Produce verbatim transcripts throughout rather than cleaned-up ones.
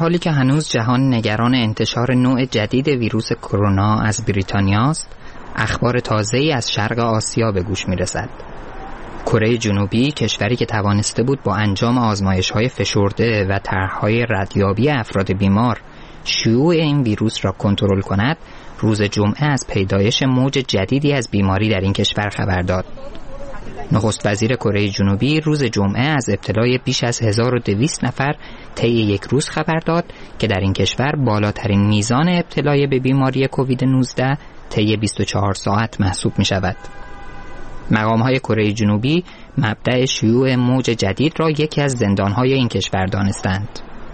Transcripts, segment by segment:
حالی که هنوز جهان نگران انتشار نوع جدید ویروس کرونا از بریتانیا است، اخبار تازه‌ای از شرق آسیا به گوش می‌رسد. کره جنوبی، کشوری که توانسته بود با انجام آزمایش‌های فشرده و طرح‌های ردیابی افراد بیمار شیوع این ویروس را کنترل کند، روز جمعه از پیدایش موج جدیدی از بیماری در این کشور خبر داد. نخست وزیر کره جنوبی روز جمعه از ابتلای بیش از هزار و دویست نفر طی یک روز خبر داد که در این کشور بالاترین میزان ابتلای به بیماری کووید نوزده طی بیست و چهار ساعت محسوب می شود. مقام‌های کره جنوبی مبدأ شیوع موج جدید را یکی از زندان‌های این کشور دانستند.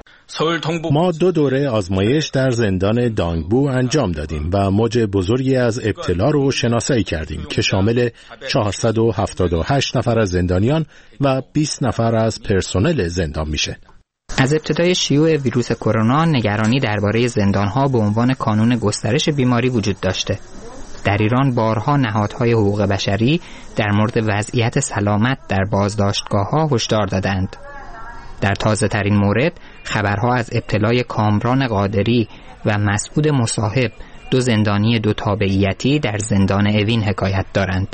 ما دو دوره آزمایش در زندان دانگبو انجام دادیم و موج بزرگی از ابتلا رو شناسایی کردیم که شامل چهارصد و هفتاد و هشت نفر از زندانیان و بیست نفر از پرسنل زندان میشه. از ابتدای شیوع ویروس کرونا نگرانی درباره زندان‌ها به عنوان کانون گسترش بیماری وجود داشته. در ایران بارها نهادهای حقوق بشری در مورد وضعیت سلامت در بازداشتگاه‌ها هشدار دادند. در تازه ترین مورد خبرها از ابتلای کامران قادری و مسعود مصاحب، دو زندانی دو تابعیتی در زندان اوین حکایت دارند.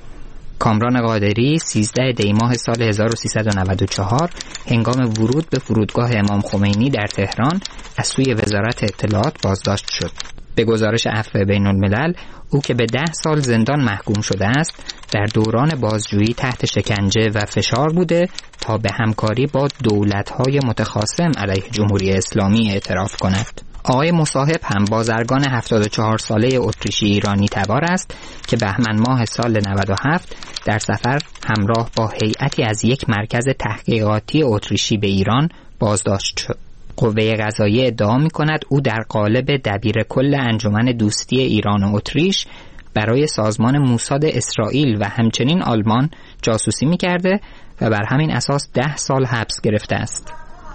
کامران قادری سیزده دی ماه سال هزار و سیصد و نود و چهار هنگام ورود به فرودگاه امام خمینی در تهران از سوی وزارت اطلاعات بازداشت شد. به گزارش عفو بین الملل، او که به ده سال زندان محکوم شده است، در دوران بازجویی تحت شکنجه و فشار بوده تا به همکاری با دولت‌های متخاصم علیه جمهوری اسلامی اعتراف کند. آقای مصاحب هم بازرگان هفتاد و چهار ساله اتریشی ایرانی تبار است که بهمن ماه سال نود و هفت در سفر همراه با هیئتی از یک مرکز تحقیقاتی اتریشی به ایران بازداشت شد. قوه قضاییه ادعا می‌کند او در قالب دبیر کل انجمن دوستی ایران و اتریش برای سازمان موساد اسرائیل و همچنین آلمان جاسوسی می‌کرده و بر همین اساس ده سال حبس گرفته است.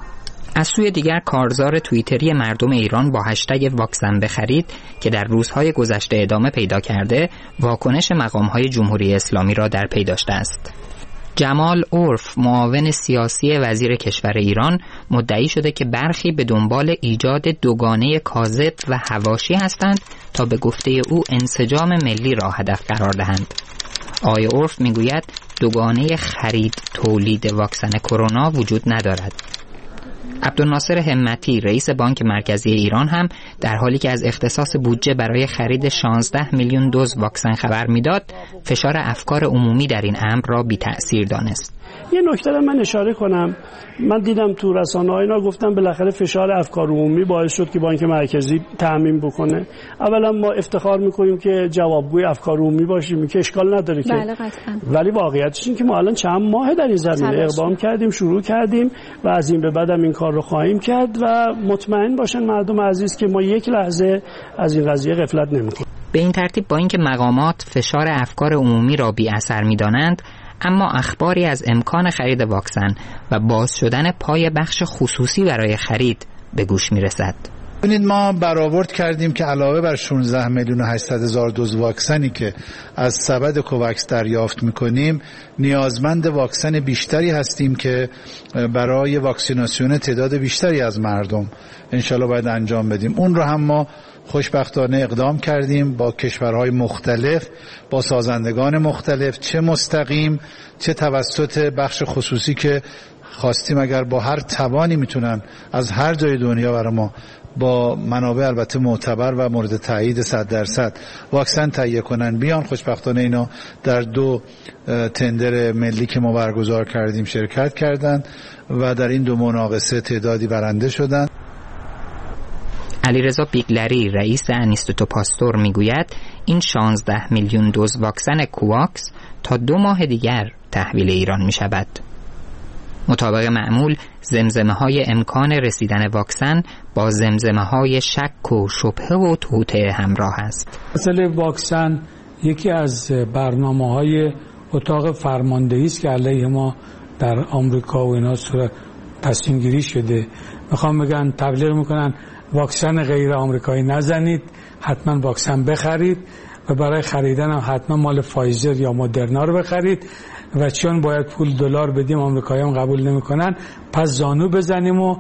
از سوی دیگر کارزار توییتری مردم ایران با هشتگ واکسن بخرید که در روزهای گذشته ادامه پیدا کرده، واکنش مقام‌های جمهوری اسلامی را در پی داشته است. جمال عرف، معاون سیاسی وزیر کشور ایران، مدعی شده که برخی به دنبال ایجاد دوگانه کاذب و حواشی هستند تا به گفته او انسجام ملی را هدف قرار دهند. آقای عرف میگوید دوگانه خرید تولید واکسن کرونا وجود ندارد. عبدالناصر همتی، رئیس بانک مرکزی ایران، هم در حالی که از اختصاص بودجه برای خرید شانزده میلیون دوز واکسن خبر میداد، فشار افکار عمومی در این امر را بی تأثیر دانست. یه نکته رو من اشاره کنم. من دیدم تو رسانه‌ها اینا گفتن بالاخره فشار افکار عمومی باعث شد که بانک مرکزی تعمیم بکنه. اولا ما افتخار میکنیم که جوابگوی افکار عمومی باشیم که اشکال نداره که. بله قطعاً. ولی واقعیتش این که ما الان چند ماه در این زمینه اقدام کردیم، شروع کردیم و از این به بعدم این کار رو خواهیم کرد و مطمئن باشن مردم عزیز که ما یک لحظه از این قضیه غفلت نمی‌کنیم. به این ترتیب با اینکه مقامات فشار افکار عمومی را بی اثر می‌دانند، اما اخباری از امکان خرید واکسن و باز شدن پای بخش خصوصی برای خرید به گوش میرسد. ببینید ما برآورد کردیم که علاوه بر شانزده میلیون و هشتصد هزار دوز واکسنی که از سبد کوواکس دریافت میکنیم، نیازمند واکسن بیشتری هستیم که برای واکسیناسیون تعداد بیشتری از مردم انشالله باید انجام بدیم. اون رو هم ما خوشبختانه اقدام کردیم با کشورهای مختلف، با سازندگان مختلف، چه مستقیم چه توسط بخش خصوصی که خواستیم اگر با هر توانی میتونن از هر جای دنیا برای ما با منابع البته معتبر و مورد تایید صد درصد واکسن تهیه کنن بیان. خوشبختانه اینا در دو تندر ملی که ما برگزار کردیم شرکت کردند و در این دو مناقصه تعدادی برنده شدند. علیرضا بیگلری، رئیس انیستوتو پاستور، میگوید این شانزده میلیون دوز واکسن کوواکس تا دو ماه دیگر تحویل ایران می شود. مطابق معمول زمزمه های امکان رسیدن واکسن با زمزمه های شک و شبهه و توطئه همراه است. مسئله واکسن یکی از برنامه های اتاق فرماندهی است که علیه ما در آمریکا و اینا صورت تصمیم گیری شده. میخوام بگن تبلیغ میکنن واکسن غیر آمریکایی نزنید، حتما واکسن بخرید و برای خریدن هم حتما مال فایزر یا مدرنا رو بخرید و چون باید پول دلار بدیم آمریکایی‌ها قبول نمیکنن، پس زانو بزنیم و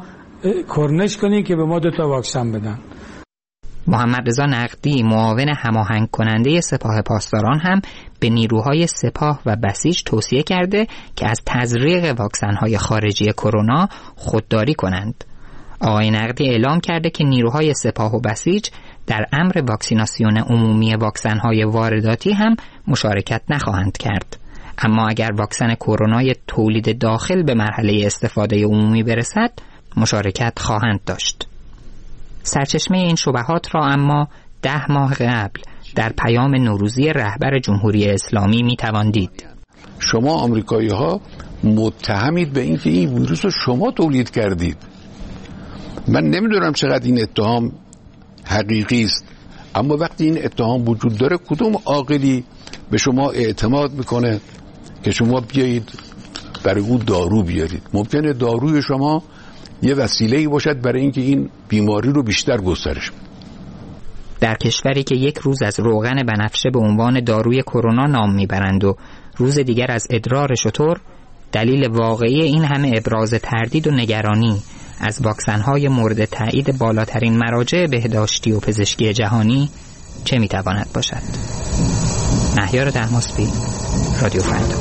کرنش کنین که به ما دو تا واکسن بدن. محمد رضا نقدی معاون هماهنگ کننده سپاه پاسداران هم به نیروهای سپاه و بسیج توصیه کرده که از تزریق واکسن‌های خارجی کرونا خودداری کنند. آقای نقدی اعلام کرده که نیروهای سپاه و بسیج در امر واکسیناسیون عمومی واکسن‌های وارداتی هم مشارکت نخواهند کرد. اما اگر واکسن کرونای تولید داخل به مرحله استفاده عمومی برسد، مشارکت خواهند داشت. سرچشمه این شبهات را اما ده ماه قبل در پیام نوروزی رهبر جمهوری اسلامی میتوان دید. شما آمریکایی ها متهمید به اینکه این ویروس رو شما تولید کردید. من نمیدونم چقدر این اتهام حقیقی است، اما وقتی این اتهام وجود داره کدوم عاقلی به شما اعتماد میکنه که شما بیایید برای او دارو بیارید؟ ممکنه داروی شما یه وسیله‌ای باشد برای اینکه این بیماری رو بیشتر گسترش بده. در کشوری که یک روز از روغن بنفشه به عنوان داروی کرونا نام میبرند و روز دیگر از ادرار شتر، دلیل واقعی این همه ابراز تردید و نگرانی از واکسن‌های مورد تایید بالاترین مراجع بهداشتی و پزشکی جهانی چه میتواند باشد؟ مهیار طهماسبی، رادیو فردا.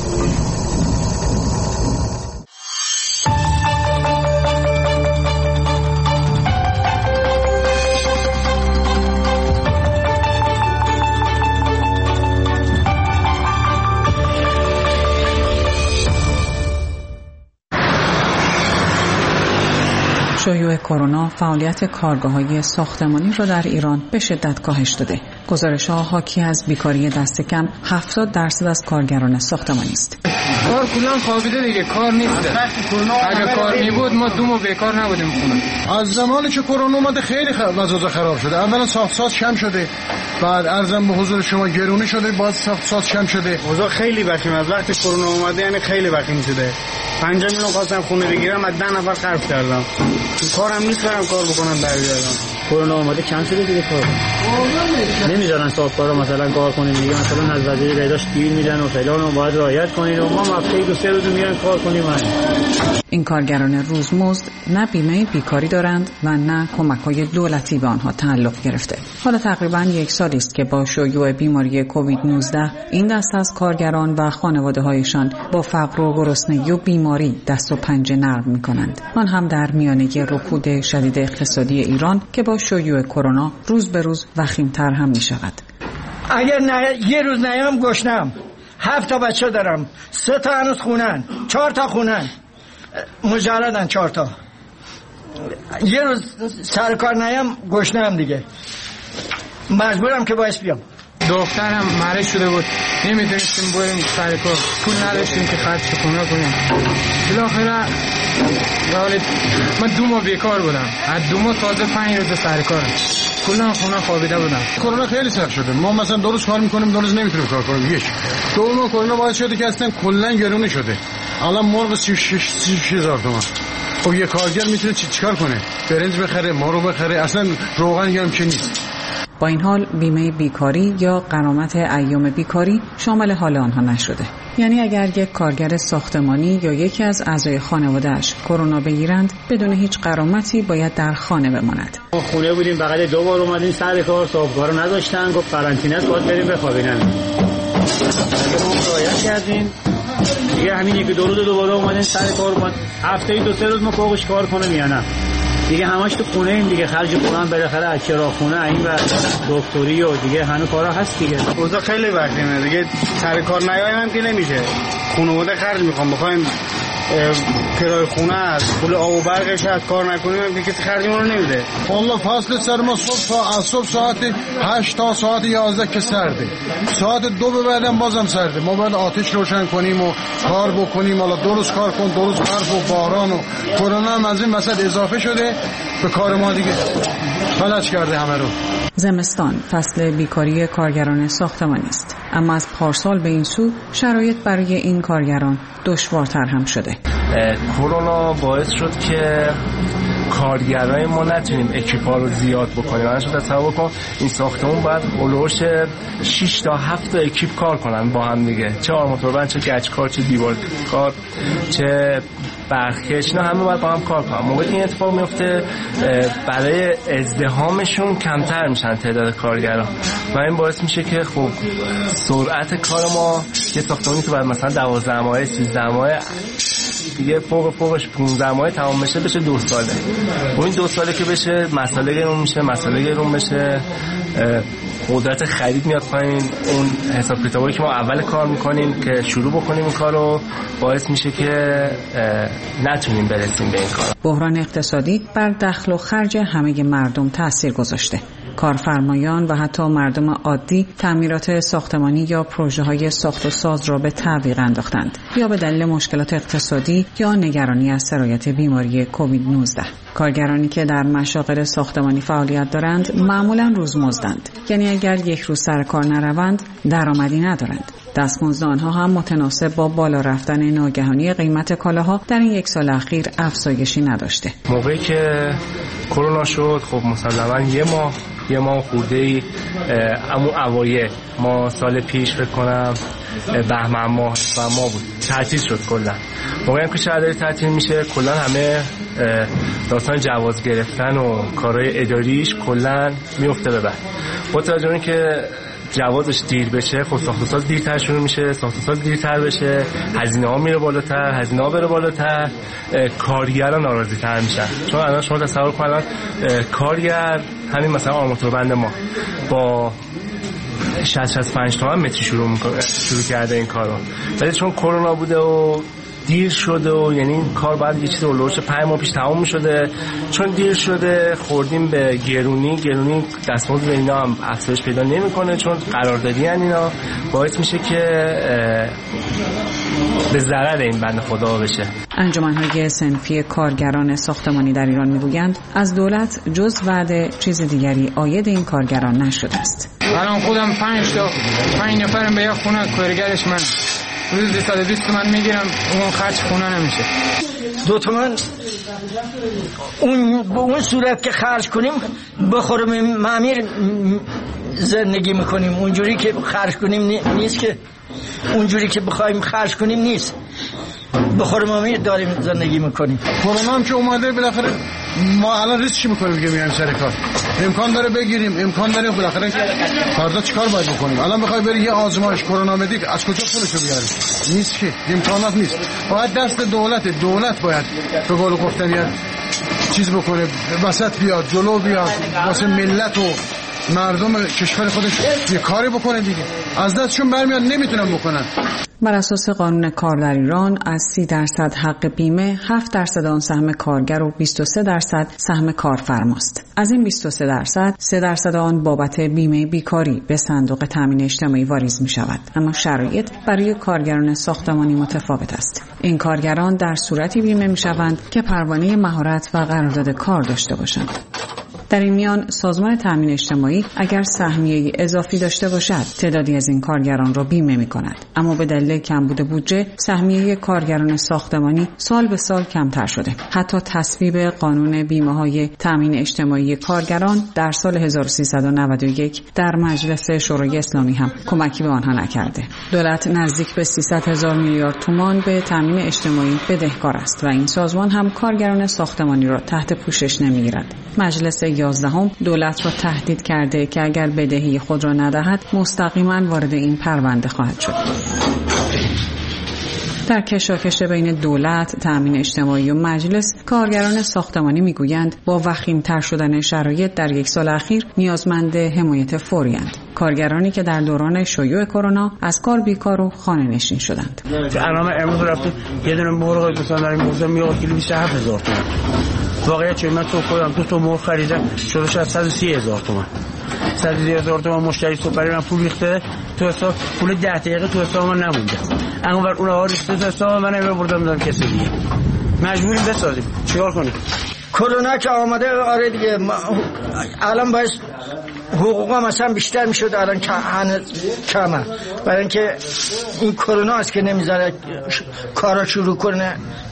شیوع کرونا فعالیت کارگاه‌های ساختمانی را در ایران به شدت کاهش داده. گزارش‌ها حاکی از بیکاری دست کم هفتاد درصد از کارگران ساختمانی است. کار کلا خوابیده دیگه، کار نیست. اگه کار می‌بود ما دومو بیکار نبودیم خونه. از زمانی که کرونا اومده خیلی وضع خراب شده. اولا ساخت ساز کم شده، بعد ارزم به حضور شما گرونی شده، بعد ساخت ساز کم شده. اوضاع خیلی وخیم از وقتی کرونا اومده، یعنی خیلی وخیم شده. پنج میلیون خواستم خونه بگیرم، از ده نفر خرج کردم. کارم نیست برم کار بکنم در بیارم. کرونا اومده کم شده دیگه کار. نمیذارن صاحبکارا مثلا کار کنیم دیگه، مثلا از وزیر بهداشت گیر میدن و فلان و باید رعایت کنین و ما هفته دو سه روز میرن کار کنیم. این کارگران روزمزد نه بیمه بیکاری دارند و نه کمک‌های دولتی به آنها تعلق گرفته. حالا تقریباً یک سالی است که با شیوع بیماری کووید نوزده این دست از کارگران و خانواده‌هایشان با فقر و گرسنگی و بیماری دست و پنجه نرم می‌کنند. آن هم در میانه رکود شدید اقتصادی ایران که با شیوع کرونا روز به روز وخیم‌تر هم می‌شود. اگر نه یه روز نیام گشنم، هفت تا بچه دارم، سه تا هنوز خونن، چهار تا خونن، مجردن چهار تا. یه روز سر کار نیام گشنم دیگه، مجبورم که باعث بیام. دخترم مریض شده بود، نمیتونستیم بریم سر کار، پول نداشتیم که خرج خونه کنیم. بالاخره من دو ماه بیکار بودم، از دو ماه تازه پنج روز سر کارم، کلا خونه خوابیده بودم. کرونا خیلی سخت شده. ما مثلا دو روز کار میکنیم، دو روز نمیتونیم کار کنیم. یک دوم کرونا باعث شده که اصلا کلا گرونی شده. الان مرغ سی و شش هزار تومان. خب یه کارگر میتونه چی چیکار کنه؟ برنج بخره، مارو بخره، اصلا روغن هم که نیست. با این حال بیمه بیکاری یا غرامت ایام بیکاری شامل حال آنها نشده. یعنی اگر یک کارگر ساختمانی یا یکی از اعضای خانواده‌اش کرونا بگیرند، بدون هیچ غرامتی باید در خانه بماند. ما خونه بودیم، فقط دو بار اومدیم سر کار، صاحبکارا نداشتن، گفت قرنطینه است، باید بریم بخوابیم. اگه ما رعایت کردیم دیگه، همین یک دو روز دوباره اومدیم سر کار، اومد هفته دو سه روز ما فوقش کار کنیم یا نه. دیگه همش تو خونه ایم دیگه، خرج خونه هم بالاخره از چراغخونه این و دکتری و دیگه هنوز کارا هست دیگه. اوضاع خیلی وقیمه دیگه، سر کار نیایم هم که نمیشه. خانواده خرج میخوام، بخوایم کرای خونه است، پول آب و برقش از کار نکنیم هم که خرجمون رو نمیده. والله فصل سرما صبح از صبح ساعت هشت تا ساعت یازده که سرده، ساعت دو به بعدم بازم سرده. ما باید آتش روشن کنیم و کار بکنیم. حالا دو روز کار کن، دو روز برف و باران و کرونا هم از این وسط اضافه شده به کار ما دیگه، فلج کرده همه رو. زمستان فصل بیکاری کارگران ساختمانی است، اما از پارسال به این سو شرایط برای این کارگران دشوارتر هم شده. کرونا باعث شد که کارگرای ما نتونیم اکیپا رو زیاد بکنیم. من شده تصور کن این ساختمون باید اولوش شش تا هفت تا اکیپ کار کنن با هم دیگه، چه آرماتوربند، چه گچکار، چه دیوار کار، چه برخکش، نه همه باید با هم کار کنن. موقعی این اتفاق میفته برای ازدحامشون کمتر میشن تعداد کارگرا و این باعث میشه که خب سرعت کار ما، یه ساختمانی که بعد مثلا دوازده ماه سیزده ماه دیگه فوق فوقش پانزده ماه تمام بشه بشه دو ساله. و این دو ساله که بشه مسئله گرون میشه، مسئله گرون بشه قدرت خرید میاد پایین. اون حساب کتابایی که ما اول کار میکنیم که شروع بکنیم این کارو باعث میشه که نتونیم برسیم به این کار. بحران اقتصادی بر دخل و خرج همه مردم تأثیر گذاشته. کارفرمایان و حتی مردم عادی تعمیرات ساختمانی یا پروژه‌های ساخت و ساز را به تعویق انداختند، یا به دلیل مشکلات اقتصادی یا نگرانی از سرایت بیماری کووید نوزده. کارگرانی که در مشاغل ساختمانی فعالیت دارند معمولاً روزمزدند، یعنی اگر یک روز سر کار نروند درآمدی ندارند. دستمزد آنها هم متناسب با بالا رفتن ناگهانی قیمت کالاها در این یک سال اخیر افزایشی نداشته. موقعی که کرونا شد خب مسلماً یه ماه یه ماه خورده‌ای اما اوایل ما سال پیش فکر کنم بهمن ماه و ما بود تعطیل شد کلا. موقعی که شهرداری تعطیل میشه کلا همه داستان جواز گرفتن و کارهای اداریش کلا میفته به بعد. با توجه به اینکه جوازش دیر بشه خب ساخت و ساز دیرتر شروع میشه، ساخت و ساز دیرتر بشه، هزینه ها میره بالاتر، هزینه ها بره بالاتر، کارگران ناراضی تر میشن. چون الان شما تصور کنید کارگر همین مثلا آرماتوربند ما با شصت شصت و پنج تومن متری شروع میکنه شروع کرده این کارو، ولی چون کرونا بوده و دیر شده و یعنی این کار بعد یه چیز اولوش پنج ماه پیش تمام می‌شده، چون دیر شده خوردیم به گرونی گرونی دستمزد اینا هم افزایش پیدا نمی‌کنه چون قراردادی ان اینا، باعث میشه که به ضرر این بنده خدا بشه. انجمن‌های صنفی کارگران ساختمانی در ایران میگویند از دولت جز وعده چیز دیگری عاید این کارگران نشده است. الان خودم پنج تا پنج نفرم به یک خونه کارگرش من روزی صد و بیست تومن میگیرم، اون خرج خونه نمیشه. دو تومن اون به اون صورت که خرج کنیم بخوریم معمیر زندگی میکنیم، اونجوری که خرج کنیم نیست، که اونجوری که بخوایم خرج کنیم نیست، بخوریم معمیر داریم زندگی میکنیم. کرونا هم که اومده بالاخره ما الان ریسک چی میکنیم دیگه؟ میایم سر کار، امکان داره بگیریم، امکان داره بالاخره فردا چیکار باید بکنیم؟ الان بخوای بری یه آزمایش کرونا بدی از کجا پولشو بیاری؟ نیست که، امکانات نیست. باید دست دولت دولت باید به قول گفتن یه چیز بکنه، وسط بیاد، جلو بیاد، واسه ملت و مردم کشور خودش یه کاری بکنه دیگه. از دستشون برمیاد نمیتونن بکنن. بر اساس قانون کار در ایران از سی درصد حق بیمه، هفت درصد آن سهم کارگر و بیست و سه درصد سهم کارفرماست. از این بیست و سه درصد، سه درصد آن بابت بیمه بیکاری به صندوق تامین اجتماعی واریز می شود. اما شرایط برای کارگران ساختمانی متفاوت است. این کارگران در صورتی بیمه می شوند که پروانه مهارت و قرارداد کار داشته باشند. در این میان سازمان تامین اجتماعی اگر سهمیه اضافی داشته باشد تعدادی از این کارگران را بیمه می کند، اما به دلیل کمبود بودجه سهمیه کارگران ساختمانی سال به سال کمتر شده. حتی تصویب قانون بیمه های تامین اجتماعی کارگران در سال هزار و سیصد و نود و یک در مجلس شورای اسلامی هم کمکی به آنها نکرده. دولت نزدیک به سیصد هزار میلیارد تومان به تامین اجتماعی بدهکار است و این سازمان هم کارگران ساختمانی را تحت پوشش نمیگیرد. مجلس یازدهم دولت را تهدید کرده که اگر بدهی خود را ندهد مستقیما وارد این پرونده خواهد شد. در کشاکش بین دولت، تامین اجتماعی و مجلس، کارگران ساختمانی میگویند با وخیم‌تر شدن شرایط در یک سال اخیر نیازمند حمایت فوری اند. کارگرانی که در دوران شیوع کرونا از کار بیکار و خانه نشین شدند. الان امروز رفتم یه دونه مرغ مثلا داریم موزه میاد کیلو بیست و هفت هزار تومان. واقعا چه من تو خودم تو تو مرغ خریدم شده از صد و سی هزار تومان. صد و سی هزار تومان مشتری تو برای من پول ریخته تو حساب، پول ده دقیقه تو حساب من نمونده. انقدر اونها ریخته تو حساب من نمیره بردم دادم کسی دیگه. مجبوریم بسازیم. چیکار کنیم؟ کرونا که آمده آره دیگه الان باید حقوقم مثلا بیشتر میشد، الان کمه برای اینکه این کرونا است که نمیذاره کارا شروع کنه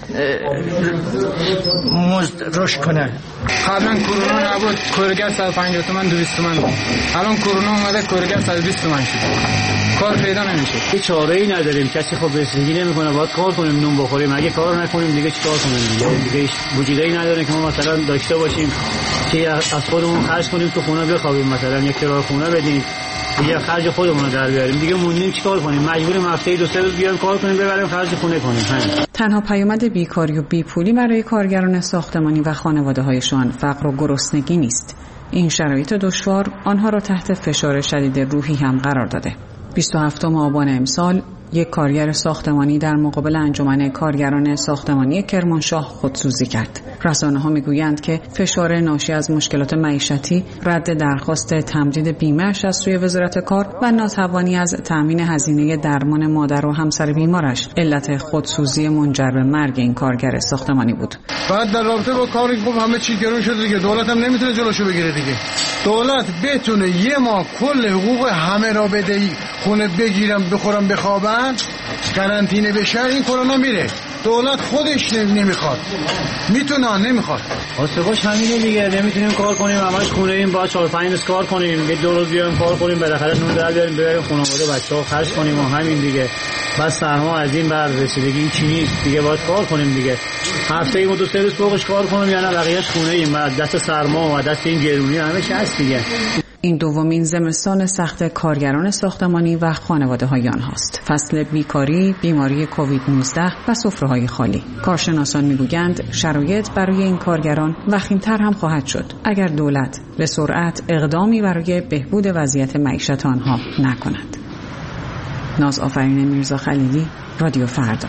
مزد رشد کنه. قبلا کرونا نبود کارگر صد و پنجاه تومن دویست تومن بود، الان کرونا اومده کارگر صد و بیست تومن شد، کار پیدا نمیشه. هیچ چاره‌ای نداریم، کسی خب رسیدگی نمیکنه، باید کار کنیم نون بخوریم، اگه کار نکنیم دیگه چیکار کنیم دیگه؟ دیگه وجودی نداره که ما مثلا داشته باشیم که از خودمون خرج کنیم تو خونه بخوابیم، مثلا یک کرایه خونه بدیم دیگه خرج خودمون رو در بیاریم، دیگه موندیم چیکار کنیم؟ مجبوریم هفته دو سه روز بیایم کار کنیم ببریم خرج خونه کنیم. همین. تنها پیامد بیکاری و بیپولی برای کارگران ساختمانی و خانواده‌هایشان فقر و گرسنگی نیست. این شرایط دشوار آنها را تحت فشار شدید روحی هم قرار داده. بیست و هفتم آبان امسال یک کارگر ساختمانی در مقابل انجمن کارگران ساختمانی کرمانشاه خودسوزی کرد. رسانه‌ها میگویند که فشار ناشی از مشکلات معیشتی، رد درخواست تمدید بیمه‌اش از سوی وزارت کار و ناتوانی از تأمین هزینه درمان مادر و همسر بیمارش علت خودسوزی منجر به مرگ این کارگر ساختمانی بود. بعد در رابطه با کاری خوب همه چی گرون شده دیگه، دولت هم نمیتونه جلوشو بگیره دیگه. دولت بتونه یه ماه کل حقوق همه را بده، خونه بگیرم بخورم بخوابن، قرنطینه بشه، این کرونا میره. دولت خودش نمیخواد، میتونه نمیخواد. واسهش همینه دیگه، نمیتونیم کار کنیم، همش خونه ایم، با چهار پنج روز کار کنیم، یه دو روز بیایم کار کنیم، بالاخره نون در بیاریم ببریم خانواده بچه‌ها خرج کنیم و همین دیگه. بس سرما از این بر رسیدگی چی نیست دیگه، باید کار کنیم دیگه. هفته ای دو سه روز فوقش کار کنیم یا نه بقیه‌اش خونه ایم، دست سرما و دست این گرونی همش هست دیگه. این دومین زمستان سخت کارگران ساختمانی و خانواده‌های آنهاست. فصل بیکاری، بیماری کووید نوزده و سفره‌های خالی. کارشناسان می‌گویند شرایط برای این کارگران وخیم‌تر هم خواهد شد اگر دولت به سرعت اقدامی برای بهبود وضعیت معیشت آنها نکند. ناز آفرین میرزا خلیلی، رادیو فردا.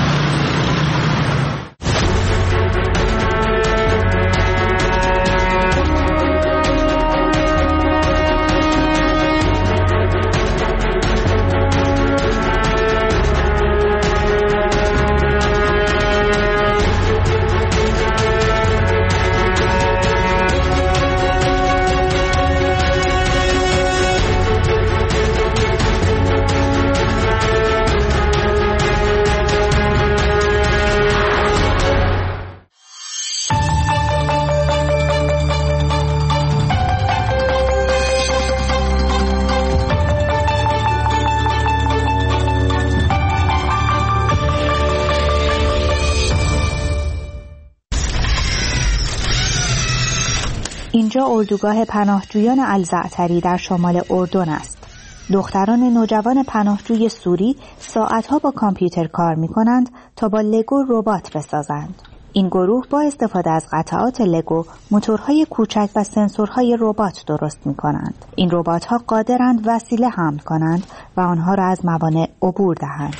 اینجا اردوگاه پناهجویان الزعتری در شمال اردن است. دختران نوجوان پناهجوی سوری ساعتها با کامپیوتر کار می کنند تا با لگو ربات بسازند. این گروه با استفاده از قطعات لگو موتورهای کوچک و سنسورهای ربات درست می کنند. این ربات‌ها قادرند وسیله حمل کنند و آنها را از موانع عبور دهند.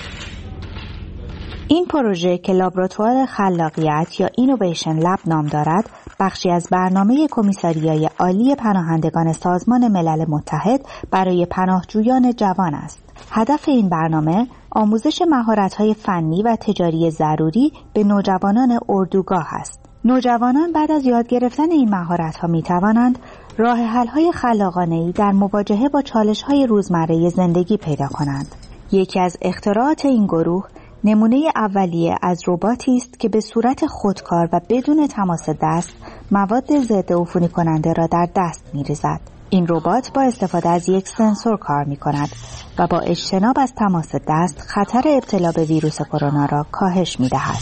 این پروژه که لابراتوار خلاقیت یا اینویشن لب نام دارد، بخشی از برنامه کمیساریای عالی پناهندگان سازمان ملل متحد برای پناهجویان جوان است. هدف این برنامه آموزش مهارت‌های فنی و تجاری ضروری به نوجوانان اردوگاه است. نوجوانان بعد از یاد گرفتن این مهارت‌ها می‌توانند راه حل‌های خلاقانه‌ای در مواجهه با چالش‌های روزمره زندگی پیدا کنند. یکی از اختراعات این گروه نمونه اولیه از رباتی است که به صورت خودکار و بدون تماس دست مواد ضد عفونی کننده را در دست می‌ریزد. این ربات با استفاده از یک سنسور کار می‌کند و با اجتناب از تماس دست خطر ابتلا به ویروس کرونا را کاهش می‌دهد.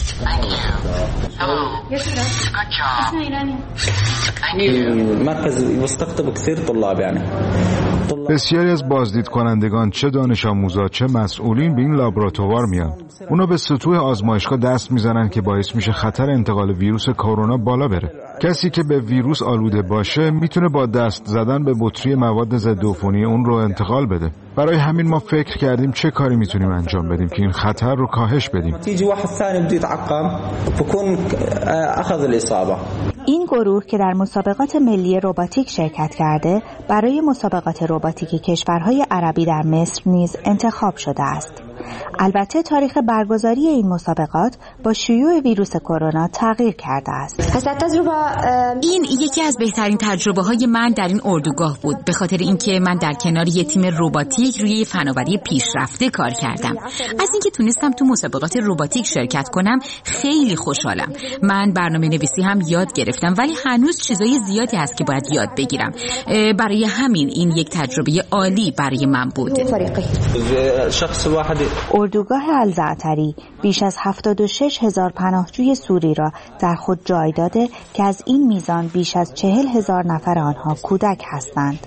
بسیاری از بازدید کنندگان چه دانش آموزا چه مسئولین به این لابراتوار میان. اونا به سطوح آزمایشگاه دست میزنن که باعث میشه خطر انتقال ویروس کرونا بالا بره. کسی که به ویروس آلوده باشه میتونه با دست زدن به بطری مواد ضد عفونی اون رو انتقال بده. برای همین ما فکر کردیم چه کاری میتونیم انجام بدیم که این خطر رو کاهش بدیم. این گروه که در مسابقات ملی رباتیک شرکت کرده برای مسابقات رباتیک کشورهای عربی در مصر نیز انتخاب شده است. البته تاریخ برگزاری این مسابقات با شیوع ویروس کرونا تغییر کرده است. این یکی از بهترین تجربه های من در این اردوگاه بود، به خاطر اینکه من در کنار یک تیم رباتیک روی فناوری پیشرفته کار کردم. از اینکه تونستم تو مسابقات رباتیک شرکت کنم خیلی خوشحالم. من برنامه نویسی هم یاد گرفتم، ولی هنوز چیزای زیادی هست که باید یاد بگیرم. برای همین این یک تجربه عالی برای من بود. شخص واحد اردوگاه الزعتری بیش از هفتاد و شش هزار پناهجوی سوری را در خود جای داده که از این میزان بیش از چهل هزار نفر آنها کودک هستند.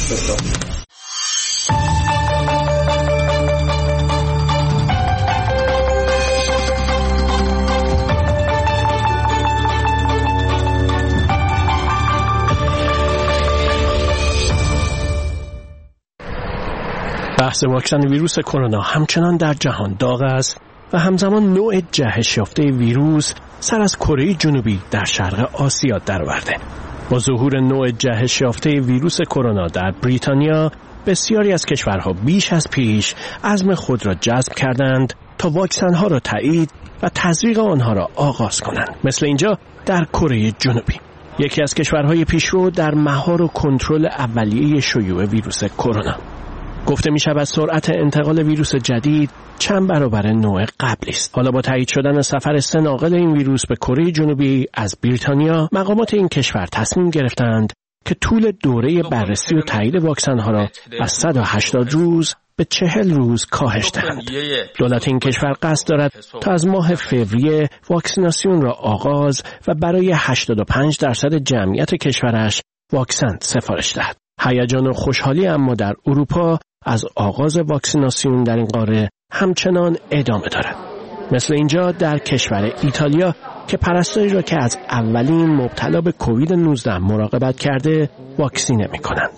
بحث واکسن ویروس کرونا همچنان در جهان داغ است و همزمان نوع جهش یافته ویروس سر از کره جنوبی در شرق آسیا درآورده. با ظهور نوع جهش یافته ویروس کرونا در بریتانیا، بسیاری از کشورها بیش از پیش عزم خود را جذب کردند تا واکسن‌ها را تایید و تزریق آنها را آغاز کنند. مثل اینجا در کره جنوبی، یکی از کشورهای پیشرو در مهار و کنترل اولیه شیوع ویروس کرونا. گفته می شود سرعت انتقال ویروس جدید چند برابر نوع قبلی است. حالا با تایید شدن سفر سه ناقل این ویروس به کره جنوبی از بریتانیا، مقامات این کشور تصمیم گرفتند که طول دوره بررسی و تایید واکسن‌ها را از صد و هشتاد روز به چهل روز کاهش دهند. دولت این کشور قصد دارد تا از ماه فوریه واکسیناسیون را آغاز و برای هشتاد و پنج درصد جمعیت کشورش واکسن سفارش دهد. هیجان و خوشحالی اما در اروپا از آغاز واکسیناسیون در این قاره همچنان ادامه دارد. مثل اینجا در کشور ایتالیا که پرستاری را که از اولین مبتلا به کووید نوزده مراقبت کرده واکسینه می‌کنند.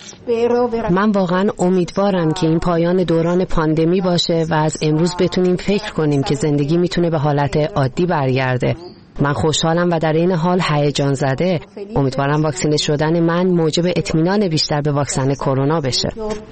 من واقعا امیدوارم که این پایان دوران پاندمی باشه و از امروز بتونیم فکر کنیم که زندگی میتونه به حالت عادی برگرده. من خوشحالم و در این حال هیجان زده. امیدوارم واکسینه شدن من موجب اطمینان بیشتر به واکسن کرونا بشه.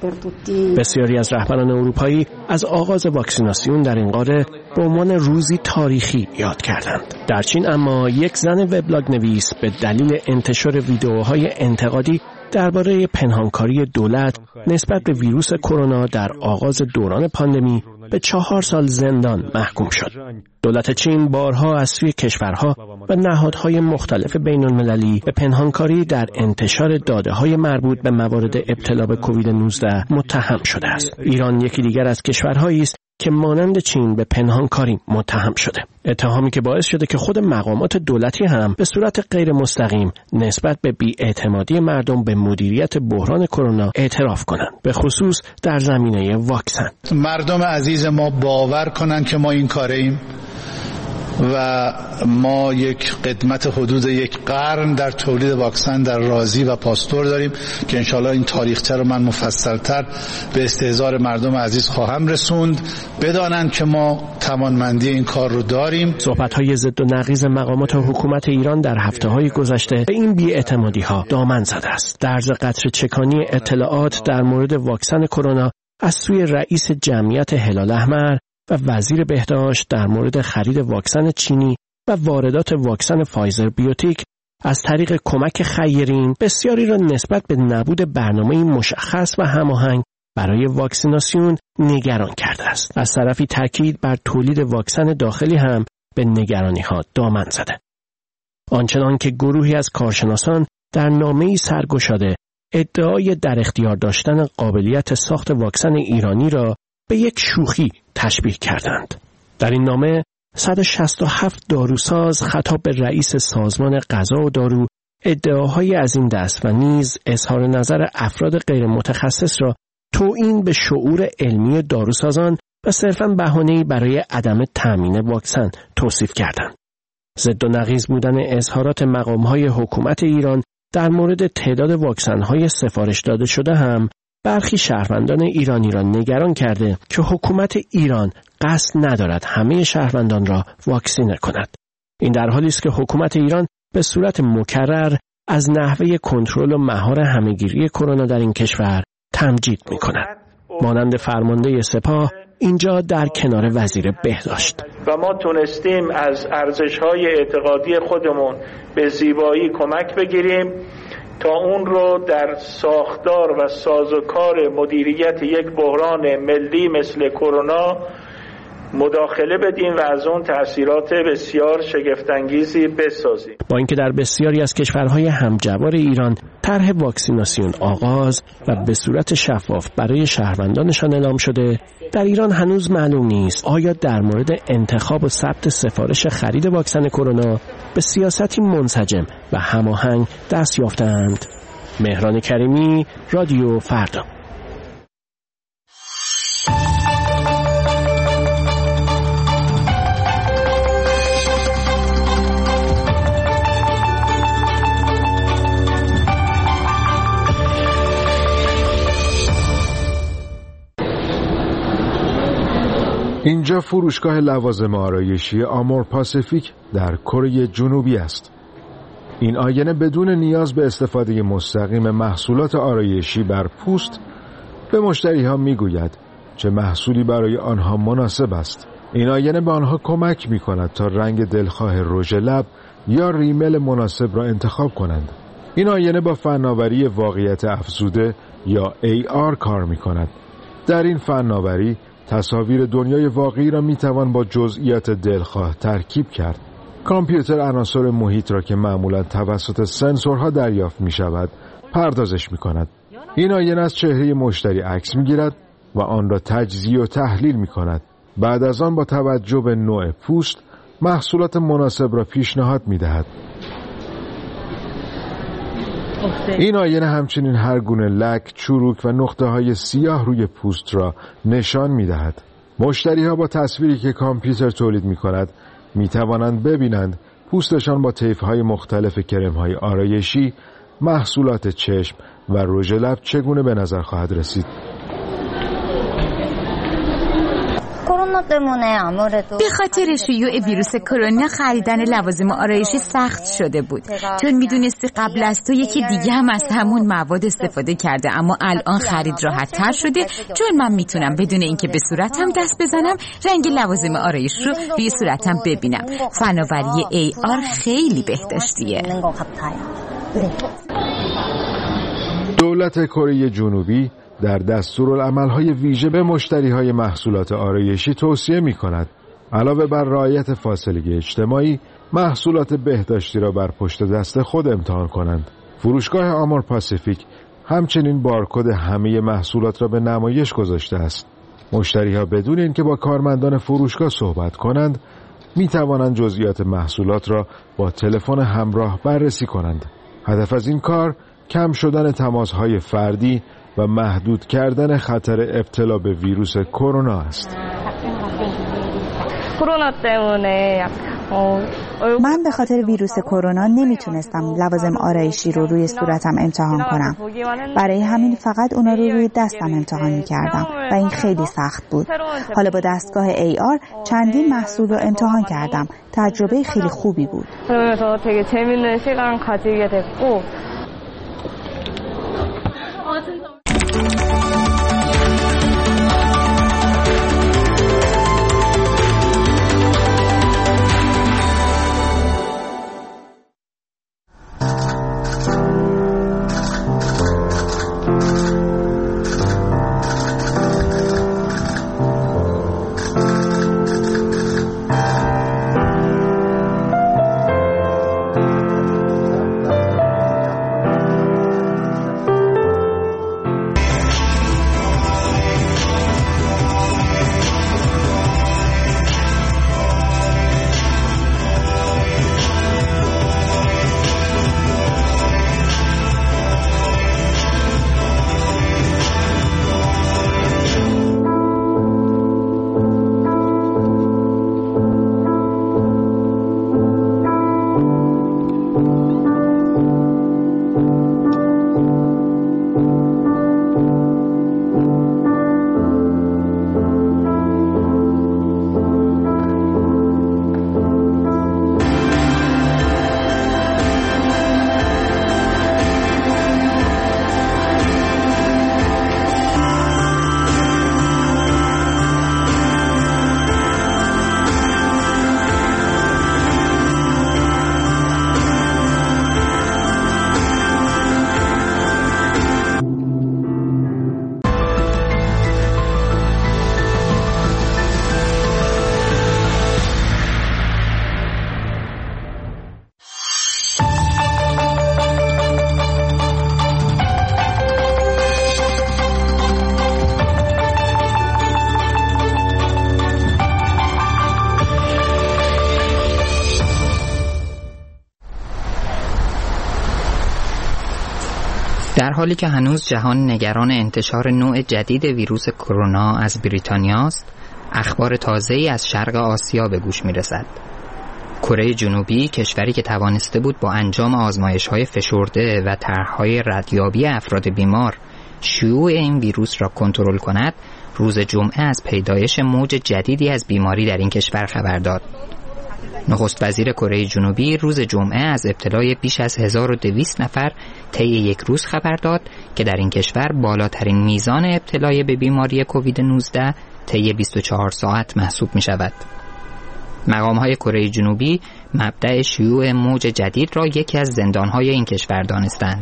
بسیاری از رهبران اروپایی از آغاز واکسیناسیون در این قاره به عنوان روزی تاریخی یاد کردند. در چین اما یک زن وبلاگ نویس به دلیل انتشار ویدئوهای انتقادی درباره پنهانکاری دولت نسبت به ویروس کرونا در آغاز دوران پاندمی به چهار سال زندان محکوم شد. دولت چین بارها از سوی کشورها و نهادهای مختلف بین المللی به پنهانکاری در انتشار داده‌های مربوط به موارد ابتلا به کووید نوزده متهم شده است. ایران یکی دیگر از کشورهایی است که مانند چین به پنهانکاری متهم شده. اتهامی که باعث شده که خود مقامات دولتی هم به صورت غیر مستقیم نسبت به بی‌اعتمادی مردم به مدیریت بحران کرونا اعتراف کنند، به خصوص در زمینه واکسن. مردم عزیز ما باور کنند که ما این کاره ایم و ما یک قدمت حدود یک قرن در تولید واکسن در رازی و پاستور داریم که انشالله این تاریخچه رو من مفصلتر به استحضار مردم عزیز خواهم رسوند. بدانند که ما توانمندی این کار رو داریم. صحبت‌های ضد و نقیض مقامات حکومت ایران در هفته‌های گذشته به این بی‌اعتمادی‌ها دامن زده است. درز قطره چکانی اطلاعات در مورد واکسن کرونا از سوی رئیس جمعیت هلال احمر و وزیر بهداشت در مورد خرید واکسن چینی و واردات واکسن فایزر بیوتیک از طریق کمک خیرین بسیاری را نسبت به نبود برنامه مشخص و هماهنگ برای واکسیناسیون نگران کرده است. از طرفی تاکید بر تولید واکسن داخلی هم به نگرانی‌ها دامن زده. آنچنان که گروهی از کارشناسان در نامه‌ای سرگشاده ادعای در اختیار داشتن قابلیت ساخت واکسن ایرانی را به یک شوخی تشبیه کردند. در این نامه صد و شصت و هفت داروساز خطاب به رئیس سازمان غذا و دارو ادعاهای از این دست و نیز اظهار نظر افراد غیر متخصص را توهین به شعور علمی داروسازان و صرفاً بهانه‌ای برای عدم تامین واکسن توصیف کردند. ضد و نقیض بودن اظهارات مقام‌های حکومت ایران در مورد تعداد واکسن‌های سفارش داده شده هم برخی شهروندان ایرانی را نگران کرده که حکومت ایران قصد ندارد همه شهروندان را واکسینه کند. این در حالی است که حکومت ایران به صورت مکرر از نحوه کنترل و مهار همهگیری کرونا در این کشور تمجید می‌کند. مانند فرمانده سپاه اینجا در کنار وزیر بهداشت. و ما تونستیم از ارزش‌های اعتقادی خودمون به زیبایی کمک بگیریم تا اون رو در ساختار و سازوکار مدیریت یک بحران ملی مثل کرونا مداخله بدیم و از اون تأثیرات بسیار شگفت‌انگیزی بسازیم. با اینکه در بسیاری از کشورهای همجوار ایران طرح واکسیناسیون آغاز و به صورت شفاف برای شهروندانشان اعلام شده، در ایران هنوز معلوم نیست آیا در مورد انتخاب و ثبت سفارش خرید واکسن کرونا به سیاستی منسجم و هماهنگ دست یافتند. مهران کریمی، رادیو فردا. اینجا فروشگاه لوازم آرایشی آمور پاسیفیک در کره جنوبی است. این آینه بدون نیاز به استفاده مستقیم محصولات آرایشی بر پوست به مشتری‌ها می‌گوید چه محصولی برای آنها مناسب است. این آینه به آنها کمک می‌کند تا رنگ دلخواه رژ لب یا ریمل مناسب را انتخاب کنند. این آینه با فناوری واقعیت افزوده یا ای آر کار می‌کند. در این فناوری تصاویر دنیای واقعی را میتوان با جزئیات دلخواه ترکیب کرد. کامپیوتر عناصر محیط را که معمولا توسط سنسورها دریافت می شود پردازش می کند. این آینه از چهره مشتری عکس می گیرد و آن را تجزیه و تحلیل می کند. بعد از آن با توجه به نوع پوست محصولات مناسب را پیشنهاد می دهد. این آینه همچنین هر گونه لک، چروک و نقطه های سیاه روی پوست را نشان می دهد. مشتری ها با تصویری که کامپیوتر تولید می کند می توانند ببینند پوستشان با طیف های مختلف کرم های آرایشی، محصولات چشم و رژ لب چگونه به نظر خواهد رسید. به خاطر شیوع ویروس کرونا خریدن لوازم آرایشی سخت شده بود، چون میدونستی قبل از تو یکی دیگه هم از همون مواد استفاده کرده، اما الان خرید راحت تر شده چون من میتونم بدون اینکه به صورتم دست بزنم رنگ لوازم آرایش رو روی صورتم ببینم. فناوری ای آر خیلی بهداشتیه. دولت کره جنوبی در دستورالعمل‌های ویژه به مشتری‌های محصولات آرایشی توصیه می‌کند علاوه بر رعایت فاصله اجتماعی، محصولات بهداشتی را بر پشت دست خود امتحان کنند. فروشگاه آمور پاسیفیک همچنین بارکد همه محصولات را به نمایش گذاشته است. مشتری‌ها بدون اینکه با کارمندان فروشگاه صحبت کنند، می‌توانند جزئیات محصولات را با تلفن همراه بررسی کنند. هدف از این کار کم شدن تماس‌های فردی و محدود کردن خطر ابتلا به ویروس کرونا است. من به خاطر ویروس کرونا نمیتونستم لوازم آرایشی رو روی صورتم امتحان کنم. برای همین فقط اونا رو روی دستم امتحان میکردم و این خیلی سخت بود. حالا با دستگاه ای آر چندین محصول رو امتحان کردم. تجربه خیلی خوبی بود. حالی که هنوز جهان نگران انتشار نوع جدید ویروس کرونا از بریتانیا است، اخبار تازه‌ای از شرق آسیا به گوش می‌رسد. کره جنوبی، کشوری که توانسته بود با انجام آزمایش‌های فشرده و طرح‌های ردیابی افراد بیمار شیوع این ویروس را کنترل کند، روز جمعه از پیدایش موج جدیدی از بیماری در این کشور خبر داد. نخست وزیر کره جنوبی روز جمعه از ابتلای بیش از هزار و دویست نفر طی یک روز خبر داد که در این کشور بالاترین میزان ابتلای به بیماری کووید نوزده طی بیست و چهار ساعت محسوب می شود. مقام‌های کره جنوبی مبدأ شیوع موج جدید را یکی از زندان‌های این کشور دانستند.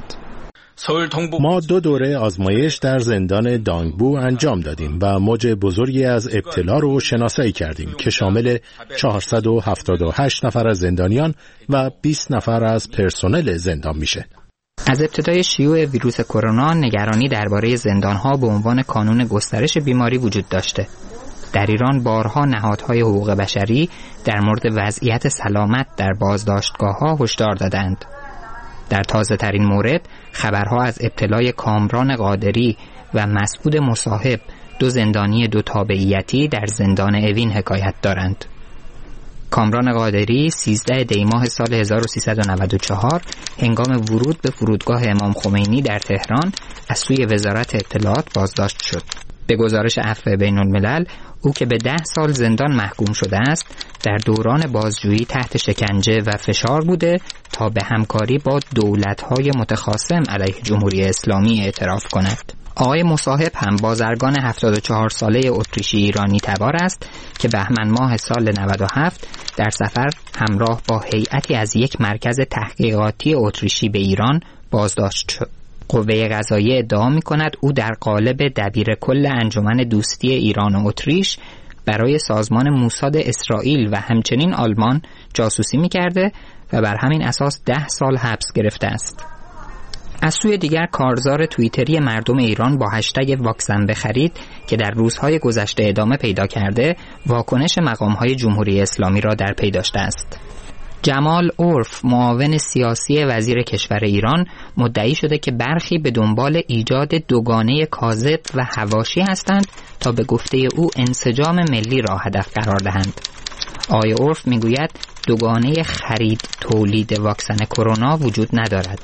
ما دو دوره آزمایش در زندان دانگبو انجام دادیم و موج بزرگی از ابتلا رو شناسایی کردیم که شامل چهارصد و هفتاد و هشت نفر از زندانیان و بیست نفر از پرسنل زندان میشه. از ابتدای شیوع ویروس کرونا نگرانی درباره زندان‌ها به عنوان کانون گسترش بیماری وجود داشته. در ایران بارها نهادهای حقوق بشری در مورد وضعیت سلامت در بازداشتگاه‌ها هشدار دادند. در تازه ترین مورد خبرها از ابتلای کامران قادری و مسعود مصاحب، دو زندانی دو تابعیتی در زندان اوین حکایت دارند. کامران قادری سیزده دی ماه سال هزار و سیصد و نود و چهار هنگام ورود به فرودگاه امام خمینی در تهران از سوی وزارت اطلاعات بازداشت شد. به گزارش عفو بین الملل، او که به ده سال زندان محکوم شده است، در دوران بازجویی تحت شکنجه و فشار بوده تا به همکاری با دولت‌های متخاصم علیه جمهوری اسلامی اعتراف کند. آقای مصاحب هم بازرگان هفتاد و چهار ساله اتریشی ایرانی تبار است که بهمن ماه سال نود و هفت در سفر همراه با هیئتی از یک مرکز تحقیقاتی اتریشی به ایران بازداشت شد. قوه قضاییه ادعا می‌کند او در قالب دبیر کل انجمن دوستی ایران و اتریش برای سازمان موساد اسرائیل و همچنین آلمان جاسوسی می‌کرده و بر همین اساس ده سال حبس گرفته است. از سوی دیگر کارزار توییتری مردم ایران با هشتگ واکسن بخرید که در روزهای گذشته ادامه پیدا کرده، واکنش مقام‌های جمهوری اسلامی را در پی داشته است. جمال عرف، معاون سیاسی وزیر کشور ایران، مدعی شده که برخی به دنبال ایجاد دوگانه کاذب و حواشی هستند تا به گفته او انسجام ملی را هدف قرار دهند. آقای عرف میگوید دوگانه خرید تولید واکسن کرونا وجود ندارد.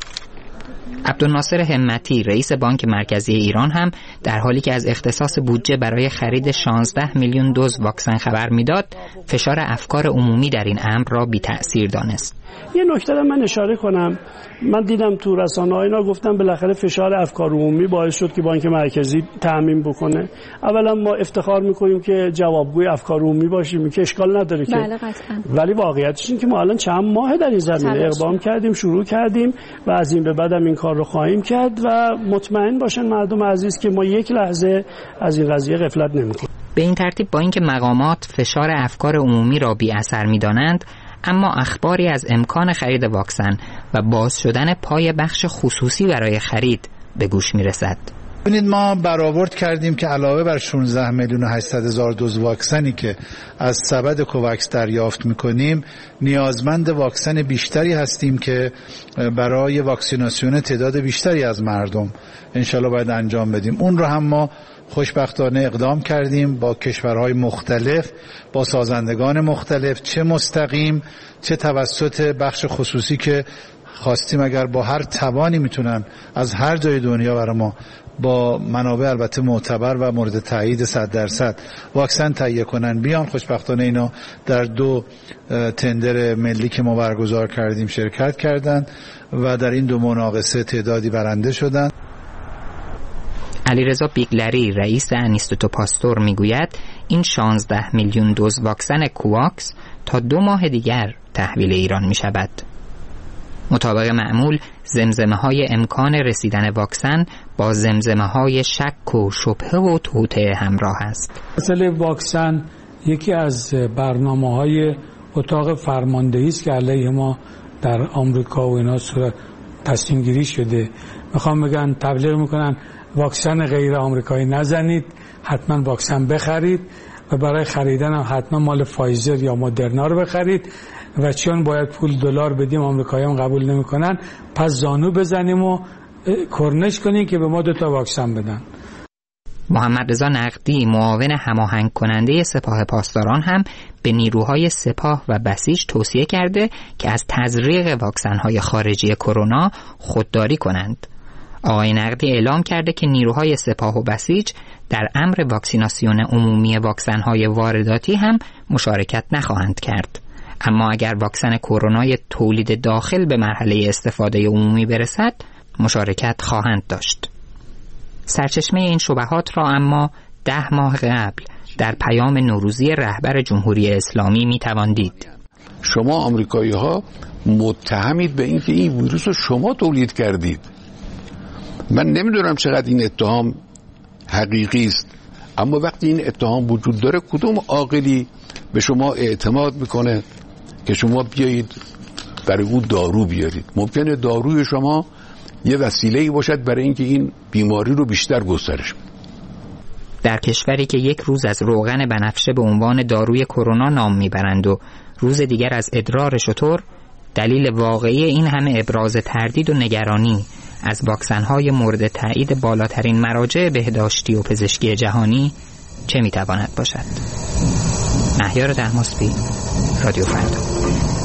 عبدالناصر همتی، رئیس بانک مرکزی ایران، هم در حالی که از اختصاص بودجه برای خرید شانزده میلیون دوز واکسن خبر میداد، فشار افکار عمومی در این امر را بی تأثیر دانست. یه نکته را من اشاره کنم، من دیدم تو رسانه‌ها اینا گفتن بالاخره فشار افکار عمومی باعث شد که بانک مرکزی تعمیم بکنه. اولا ما افتخار میکنیم که جوابگوی افکار عمومی باشیم که اشکال نداره که بله قطعاً. ولی واقعیتش این که ما الان چند ماه در این زمینه اقدام کردیم، شروع کردیم و از این به بعدم این کار رو خواهیم کرد و مطمئن باشن مردم عزیز که ما یک لحظه از این قضیه غفلت نمی‌کنیم. به این ترتیب با اینکه مقامات فشار افکار عمومی را بی اثر می‌دانند، اما اخباری از امکان خرید واکسن و باز شدن پای بخش خصوصی برای خرید به گوش میرسد. ببینید ما برآورد کردیم که علاوه بر شانزده میلیون و هشتصد هزار دوز واکسنی که از سبد کوواکس دریافت میکنیم، نیازمند واکسن بیشتری هستیم که برای واکسیناسیون تعداد بیشتری از مردم انشالله باید انجام بدیم. اون رو هم ما خوشبختانه اقدام کردیم با کشورهای مختلف، با سازندگان مختلف، چه مستقیم چه توسط بخش خصوصی که خواستیم اگر با هر توانی میتونن از هر جای دنیا برای ما با منابع البته معتبر و مورد تایید صد درصد واکسن تهیه کنن بیان. خوشبختانه اینا در دو تندر ملی که ما برگزار کردیم شرکت کردند و در این دو مناقصه تعدادی برنده شدند. علیرضا بیگلری، رئیس انیستوتو پاستور، میگوید این شانزده میلیون دوز واکسن کوواکس تا دو ماه دیگر تحویل ایران می شود. مطابق معمول زمزمه های امکان رسیدن واکسن با زمزمه های شک و شبهه و توطئه همراه است. مسئله واکسن یکی از برنامه های اتاق فرماندهی است که علیه ما در آمریکا و اینا صورت تصمیم گیری شده. میخوام بگن تبلیغ میکنن واکسن غیر آمریکایی نزنید، حتما واکسن بخرید و برای خریدن هم حتما مال فایزر یا مدرنا رو بخرید و چون باید پول دلار بدیم آمریکایی‌ها قبول نمیکنن، پس زانو بزنیم و کرنش کنین که به ما دو تا واکسن بدن. محمد رضا نقدی معاون هماهنگ کننده سپاه پاسداران هم به نیروهای سپاه و بسیج توصیه کرده که از تزریق واکسن‌های خارجی کرونا خودداری کنند. آقای نقدی اعلام کرده که نیروهای سپاه و بسیج در امر واکسیناسیون عمومی واکسن‌های وارداتی هم مشارکت نخواهند کرد. اما اگر واکسن کرونای تولید داخل به مرحله استفاده عمومی برسد، مشارکت خواهند داشت. سرچشمه این شبهات را اما ده ماه قبل در پیام نوروزی رهبر جمهوری اسلامی می توان دید. شما آمریکایی ها متهمید به اینکه این ویروس رو شما تولید کردید. من نمیدونم چقدر این اتهام حقیقی است، اما وقتی این اتهام وجود داره کدوم عاقلی به شما اعتماد میکنه که شما بیایید برای او دارو بیارید؟ ممکنه داروی شما یه وسیله‌ای باشد برای اینکه این بیماری رو بیشتر گسترش بده. در کشوری که یک روز از روغن بنفشه به عنوان داروی کرونا نام میبرند و روز دیگر از ادرار شتر، دلیل واقعی این همه ابراز تردید و نگرانی از واکسن‌های مورد تایید بالاترین مراجع بهداشتی و پزشکی جهانی چه میتواند باشد؟ مهیار طهماسبی، رادیو فردا.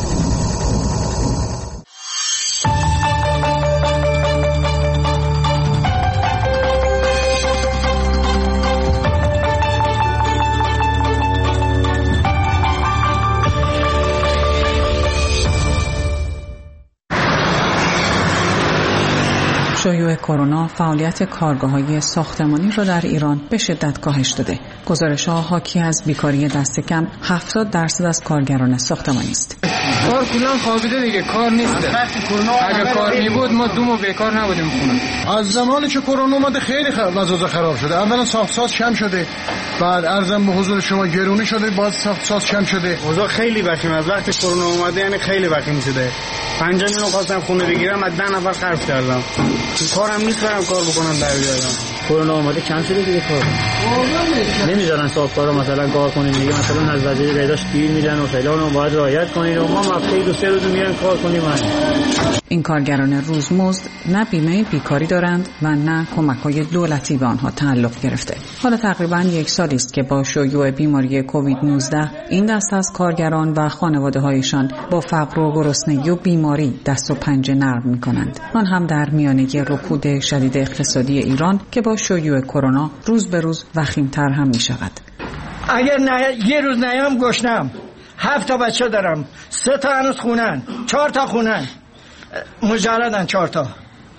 شیوع کرونا فعالیت کارگاه‌های ساختمانی را در ایران به شدت کاهش داده. گزارش‌ها حاکی از بیکاری دست کم هفتاد درصد از کارگران ساختمانی است. کار کلان خوابیده دیگه، کار نیست. اگه کار می‌بود ما دو ماه بیکار نبودیم خونه. از زمانی که کرونا اومده خیلی وضع خراب شده. اولا ساخت ساز کم شده، بعد ارزم به حضور شما گرونی شده، بعد ساخت ساز کم شده. اوضاع خیلی وخیم از وقتی کرونا اومده، یعنی خیلی وخیم شده. پنج میلیون خواستم خونه بگیرم، از ده نفر خرج کردم. کارم نیست برم کار بکنم در بیارم. کرونا اومده کم شده دیگه کار. نمیذارن صاحبکارا مثلا کار کنیم دیگه، مثلا از وزیر بهداشت گیر میدن و فلان و باید رعایت کنین و ما هفته دو سه روز میایم کار کنیم. این کارگران روزمزد نه بیمه بیکاری دارند و نه کمک‌های دولتی به آنها تعلق گرفته. حالا تقریباً یک سالی است که با شیوع بیماری کووید نوزده این دست از کارگران و خانواده‌هایشان با فقر و گرسنگی و بیماری دست و پنجه نرم می‌کنند. آن هم در میانه رکود شدید اقتصادی ایران که با شیوع کرونا روز به روز وخیم‌تر هم می‌شود. اگر نه یه روز نیام گشنم، هفت تا بچه دارم، سه تا هنوز خونن، چهار تا خونن، مجردن چهار تا.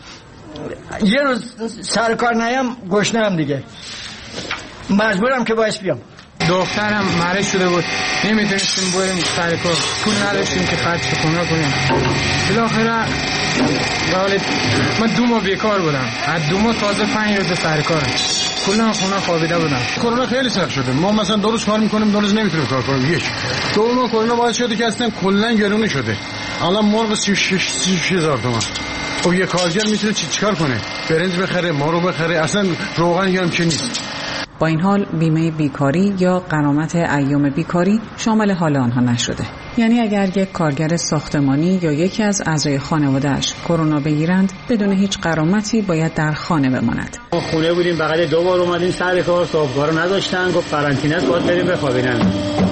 یه روز سر کار نیام گشنم دیگه، مجبورم که باید بیام. دخترم مریض شده بود، نمیتونستیم بریم سر کار، پول نداشتیم که خرج خونه کنیم. بالاخره غالب من دو ماه بیکار بودم، از دو ماه تازه پنج روز سر کارم، کلا خونه خوابیده بودم. کرونا خیلی سخت شده. ما مثلا دو روز کار میکنیم، دو روز نمیتونیم کار کنیم. یک دوم کرونا باعث شده که اصلا کلا گرونی شده. الان مرغ سی و شش هزار تومان. خب یه کارگر میتونه چی چیکار کنه؟ برنج بخره، مارو بخره، اصلا روغن گرم که نیست. با این حال بیمه بیکاری یا غرامت ایام بیکاری شامل حال آنها نشده. یعنی اگر یک کارگر ساختمانی یا یکی از اعضای خانواده‌اش کرونا بگیرند، بدون هیچ غرامتی باید در خانه بماند. ما خونه بودیم، بغل دو بار اومدیم سر کار، صاحبکارا نداشتن، گفت قرنطینه است باید بریم بخوابیم. اگه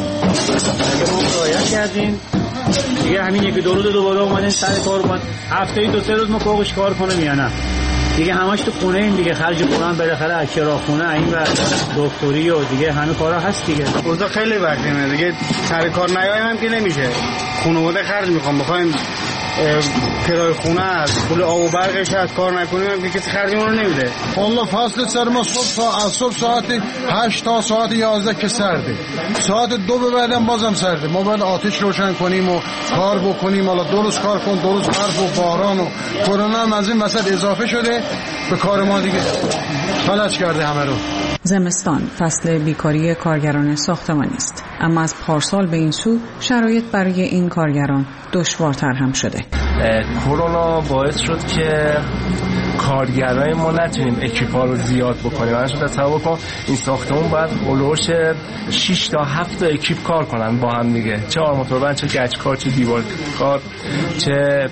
ما رعایت کردیم دیگه همین یکی دو روز دوباره اومدیم سر کار، اومد هفته دو سه روز ما فوقش کار کنیم یا نه. دیگه همش تو خونه این دیگه، خرج خونه هم بالاخره از کراخونه این و دکتری و دیگه همه کارا هست دیگه. اوضاع خیلی وقیمه دیگه، سر کار نیایم هم که نمیشه. خانواده خرج میخوام، بخوایم کرای خونه است، پول آب و برقش از کار نکنیم هم که کسی خرجمون رو نمیده. والله فصل سرما صبح از صبح ساعت هشت تا ساعت یازده که سرده، ساعت دو به بعدم بازم سرده. ما باید آتش روشن کنیم و کار بکنیم. حالا دو روز کار کن، دو روز برف و باران و کرونا هم از این وسط اضافه شده به کار ما دیگه، فلج کرده همه رو. زمستان فصل بیکاری کارگران ساختمانی است، اما از پارسال به این سو شرایط برای این کارگران دشوارتر هم شده. کرونا باعث شد که کارگرای ما نتونیم اکیپا رو زیاد بکنیم. من شد تصور کن این ساختمون باید هولوش شش تا هفت تا اکیپ کار کنن با هم دیگه، چه آرماتوربند، چه گچ کار، چه دیوار کار، چه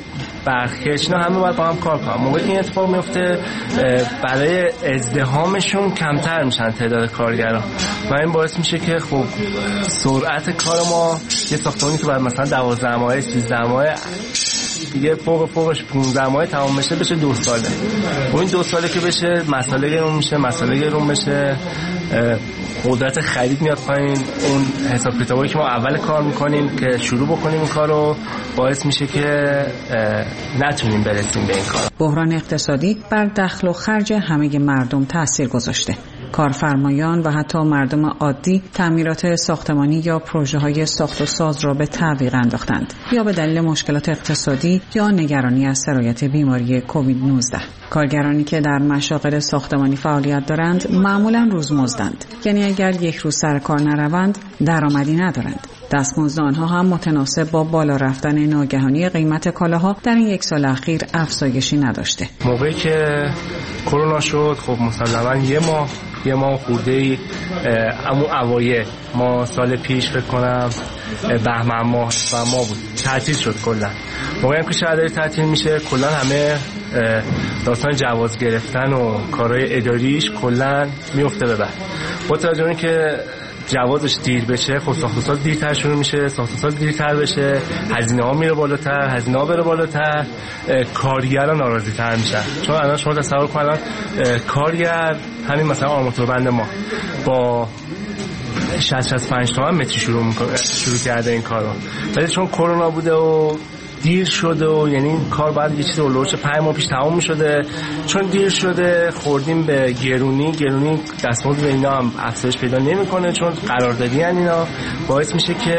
برخش، نه همه باید با هم کار کنن. موقعی این اتفاق میفته برای ازدحامشون کمتر میشن تعداد کارگران و این باعث میشه که خب سرعت کار ما، یه ساختمانی که بعد مثلا دوازده ماه سیزده ماه دیگه فوق فوقش پانزده ماه تمام بشه بشه دو ساله. و این دو ساله که بشه مسئله گرون میشه، مسئله گرون بشه قدرت خرید میاد پایین. اون حساب کتابی که ما اول کار میکنیم که شروع بکنیم این کارو باعث میشه که نتونیم برسیم به این کار. بحران اقتصادی بر دخل و خرج همه مردم تأثیر گذاشته. کارفرمایان و حتی مردم عادی تعمیرات ساختمانی یا پروژه‌های ساخت و ساز را به تعویق انداختند، یا به دلیل مشکلات اقتصادی یا نگرانی از سرایت بیماری کووید نوزده. کارگرانی که در مشاغل ساختمانی فعالیت دارند معمولاً روزمزدند، یعنی اگر یک روز سر کار نروند درآمدی ندارند. دستمزد آنها هم متناسب با بالا رفتن ناگهانی قیمت کالاها در این یک سال اخیر افزایشی نداشته. موقعی که کرونا شد خب مسلماً یه ماه یه ماه خورده‌ای همون اوایل ما سال پیش فکر کنم بهمن ماه و ما بود تعطیل شد کلا. موقعی که شهرداری تعطیل میشه کلا همه داستان جواز گرفتن و کارهای اداریش کلا میفته به بعد. با توجه به اینکه جوازش دیر بشه خب ساخت و ساز دیرتر شروع میشه، ساخت و ساز دیرتر بشه، هزینه ها میره بالاتر، هزینه ها بره بالاتر، کارگران ناراضی تر میشن. چون الان شما تصور کن الان کارگر همین مثلا آرماتور بند ما با شصت شصت و پنج تومن متر شروع میکنه، شروع کرده این کارو، ولی چون کرونا بوده و دیر شده و یعنی این کار باید یه چیز اولوش پنج ماه پیش تمام میشده، چون دیر شده خوردیم به گرونی گرونی دستمزد به اینا هم افزایش پیدا نمیکنه، چون قراردادی ان اینا باعث میشه که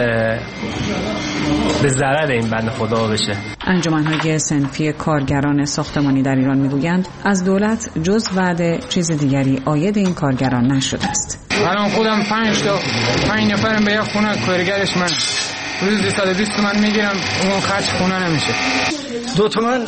به ضرر این بنده خدا بشه. انجمن‌های صنفی کارگران ساختمانی در ایران میگویند از دولت جز وعده چیز دیگری عاید این کارگران نشده است. الان خودم پنج تا پنج نفرم به یک خونه کارگرش من روزی صد و بیست تومن میگیرم، اون خرج خونه نمیشه. دو تومن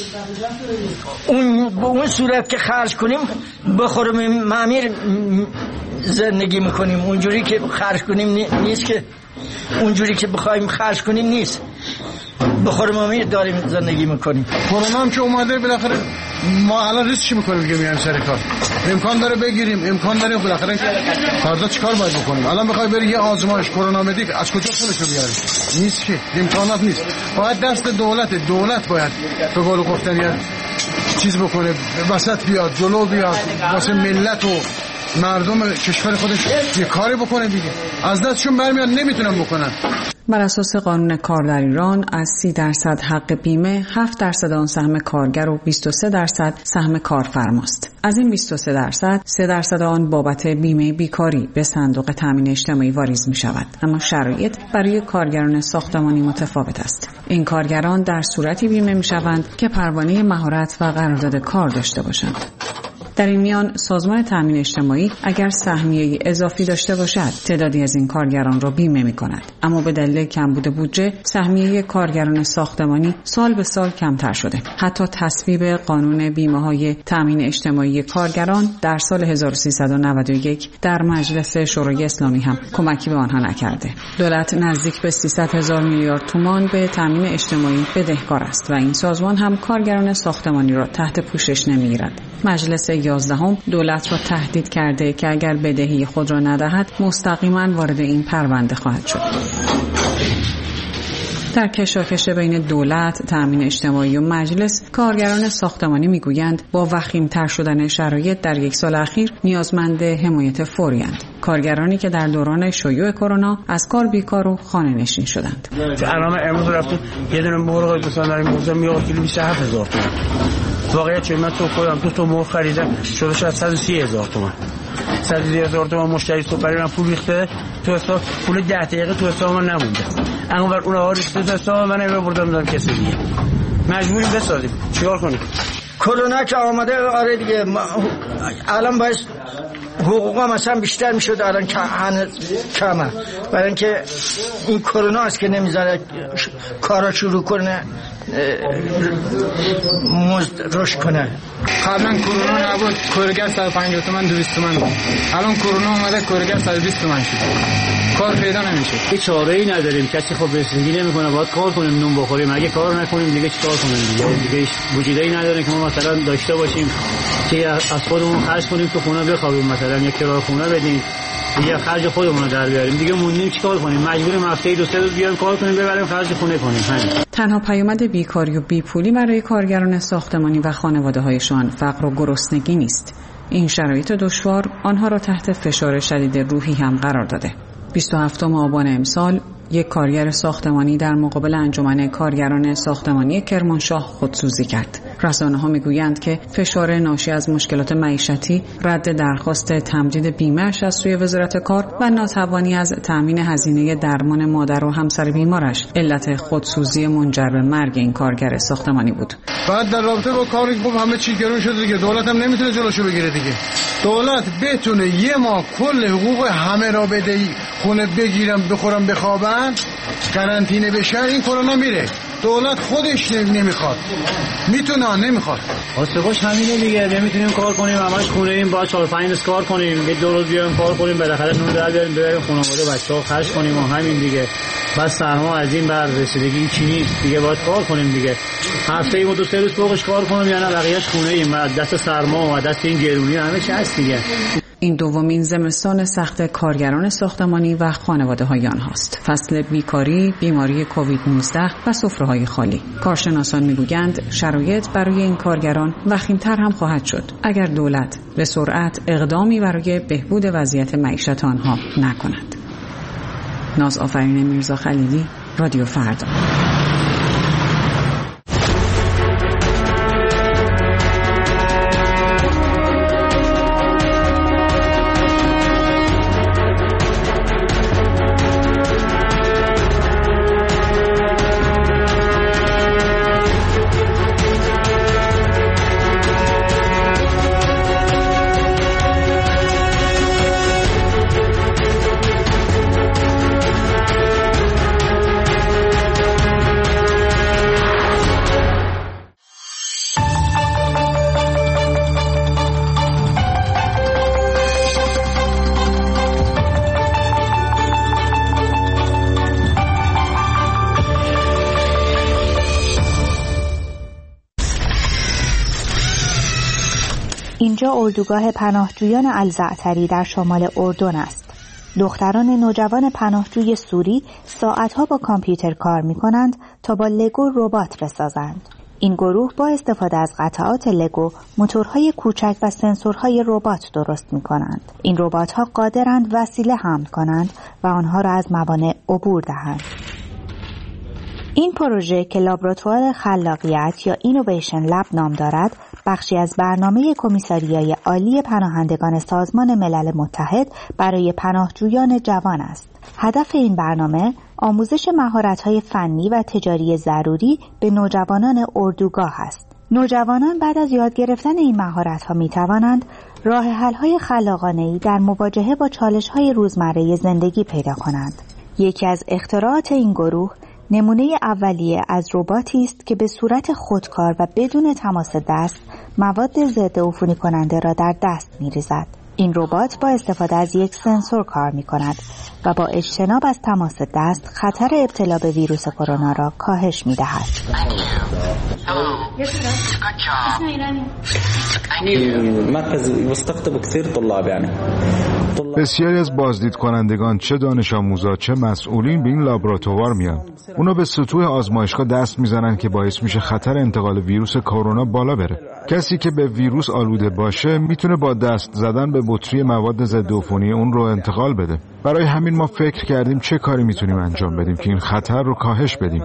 اون با اون صورت که خرج کنیم بخوریم معمیر زندگی میکنیم، اونجوری که خرج کنیم نیست، که اونجوری که بخوایم خرج کنیم نیست، بخوریم معمیر داریم زندگی میکنیم. کرونا هم که اومده بالاخره ما الان ریسک چی میکنیم که میایم سر کار؟ امکان داره بگیریم، امکان داره بالاخره فردا چیکار باید بکنیم؟ الان بخوای بری یه آزمایش کرونا بدی از کجا پولشو بیاری؟ نیست که، امکانات نیست. باید دست دولت دولت باید به قول گفتن یه چیز بکنه، وسط بیاد، جلو بیاد، واسه ملت و مردم کشور خودش یه کاری بکنه دیگه. از دستشون برمیاد نمیتونن بکنن. بر اساس قانون کار در ایران از سی درصد حق بیمه، هفت درصد آن سهم کارگر و بیست و سه درصد سهم کارفرماست. از این بیست و سه درصد، سه درصد آن بابت بیمه بیکاری به صندوق تامین اجتماعی واریز می شود. اما شرایط برای کارگران ساختمانی متفاوت است. این کارگران در صورتی بیمه می شوند که پروانه مهارت و قرارداد کار داشته باشند. در این میان سازمان تامین اجتماعی اگر سهمیه اضافی داشته باشد تعدادی از این کارگران را بیمه می کند، اما به دلیل کمبود بودجه سهمیه کارگران ساختمانی سال به سال کمتر شده. حتی تصویب قانون بیمه های تامین اجتماعی کارگران در سال هزار و سیصد و نود و یک در مجلس شورای اسلامی هم کمکی به آنها نکرده. دولت نزدیک به سیصد هزار میلیارد تومان به تامین اجتماعی بدهکار است و این سازمان هم کارگران ساختمانی را تحت پوشش نمیگیرد. مجلس یازدهم دولت را تهدید کرده که اگر بدهی خود را ندهد مستقیما وارد این پرونده خواهد شد. در کشاکش بین دولت، تامین اجتماعی و مجلس، کارگران ساختمانی میگویند با وخیم‌تر شدن شرایط در یک سال اخیر نیازمند حمایت فوری اند. کارگرانی که در دوران شیوع کرونا از کار بیکار و خانه نشین شدند. الان امروز رفتم یه دونه مرغ مثلا در این موزه میاد کیلو بیست و هفت هزار تومان. واقعیت چه من تو خودم دو تا مرغ خریدم شده شد صد و سی هزار تومان. صد و سی هزار تومان مشتری سوپری من پول ریخته تو حساب، پول ده دقیقه تو حساب من نمونده. انقدر اونها ریخته تو حساب من نمیبردم دادم کسی دیگه. مجبوریم بسازیم. چیکار کنیم؟ کرونا که آمده آره دیگه الان باید حقوقا مثلا بیشتر میشد، الان کمه، برای اینکه این کرونا است که نمیذاره کارا شروع کنه مزد رشد کنه. قبلا کرونا نبود کارگر صد و پنجاه تومن دویست تومن بود، الان کرونا اومده کارگر صد و بیست تومن شد، کار پیدا نمیشه. هیچ چاره‌ای نداریم، کسی خب رسیدگی نمیکنه، باید کار کنیم نون بخوریم، اگه کار نکنیم دیگه چیکار کنیم دیگه؟ دیگه وجودی نداره که ما مثلا داشته باشیم که از خودمون خرج کنیم تو خونه بخوابیم، مثلا یک کرایه خونه بدیم دیگه خرج خودمون رو در بیاریم، دیگه موندیم چیکار کنیم؟ مجبوریم هفته دو سه روز بیایم کار کنیم ببریم خرج خونه کنیم. همین. تنها پیامد بیکاری و بیپولی برای کارگران ساختمانی و خانواده‌هایشان فقر و گرسنگی نیست. این شرایط دشوار آنها را تحت فشار شدید روحی هم قرار داده. بیست و هفتم آبان امسال یک کارگر ساختمانی در مقابل انجمن کارگران ساختمانی کرمانشاه خودسوزی کرد. رسانه‌ها میگویند که فشار ناشی از مشکلات معیشتی، رد درخواست تمدید بیمه‌اش از سوی وزارت کار و ناتوانی از تأمین هزینه درمان مادر و همسر بیمارش علت خودسوزی منجر به مرگ این کارگر ساختمانی بود. بعد در رابطه با کار خب همه چی گرون شده دیگه، دولت هم نمیتونه جلوشو بگیره دیگه. دولت بتونه یه ماه کل حقوق همه را بده، خونه بگیرم بخورم بخوابم، قرنطینه بشه، این کرونا میره. دولت خودش نمیخواد، میتونه نمیخواد. واسهش همینه دیگه، نمیتونیم کار کنیم، همش خونه ایم، با چهار پنج روز کار کنیم، یه دو روز بیایم کار کنیم، بالاخره نون در بیاریم ببریم خانواده بچه‌ها خرج کنیم و همین دیگه. بس سرما از این بر رسیدگی چی نیست دیگه، باید کار کنیم دیگه. هفته ای دو سه روز فوقش کار کنیم یا نه بقیه‌اش خونه ایم، دست سرما و دست این گرونی همه چی هست دیگه. این دومین زمستان سخت کارگران ساختمانی و خانواده‌های آنهاست. فصل بیکاری، بیماری کووید نوزده و سفره‌های خالی. کارشناسان میگویند شرایط برای این کارگران وخیم‌تر هم خواهد شد اگر دولت به سرعت اقدامی برای بهبود وضعیت معیشت آنها نکند. ناز آفرین میرزا خلیلی، رادیو فردا. اینجا اردوگاه پناهجویان الزعتری در شمال اردن است. دختران نوجوان پناهجوی سوری ساعتها با کامپیوتر کار می کنند تا با لگو ربات بسازند. این گروه با استفاده از قطعات لگو موتورهای کوچک و سنسورهای ربات درست می کنند. این ربات‌ها قادرند وسیله حمل کنند و آنها را از موانع عبور دهند. این پروژه که لابراتوار خلاقیت یا اینویشن لب نام دارد، بخشی از برنامه کمیساریای عالی پناهندگان سازمان ملل متحد برای پناهجویان جوان است. هدف این برنامه آموزش مهارت‌های فنی و تجاری ضروری به نوجوانان اردوگاه است. نوجوانان بعد از یاد گرفتن این مهارت‌ها می‌توانند راه حل‌های خلاقانه‌ای در مواجهه با چالش‌های روزمره زندگی پیدا کنند. یکی از اختراعات این گروه نمونه اولیه از رباتی است که به صورت خودکار و بدون تماس دست مواد ضد عفونی کننده را در دست می‌ریزد. این ربات با استفاده از یک سنسور کار می‌کند و با اجتناب از تماس دست خطر ابتلا به ویروس کرونا را کاهش می‌دهد. بسیاری از بازدید کنندگان چه دانش آموزا چه مسئولین به این لابراتوار میان. اونا به سطوح آزمایشگاه دست میزنن که باعث میشه خطر انتقال ویروس کرونا بالا بره. کسی که به ویروس آلوده باشه میتونه با دست زدن به بطری مواد ضد عفونی اون رو انتقال بده. برای همین ما فکر کردیم چه کاری میتونیم انجام بدیم که این خطر رو کاهش بدیم.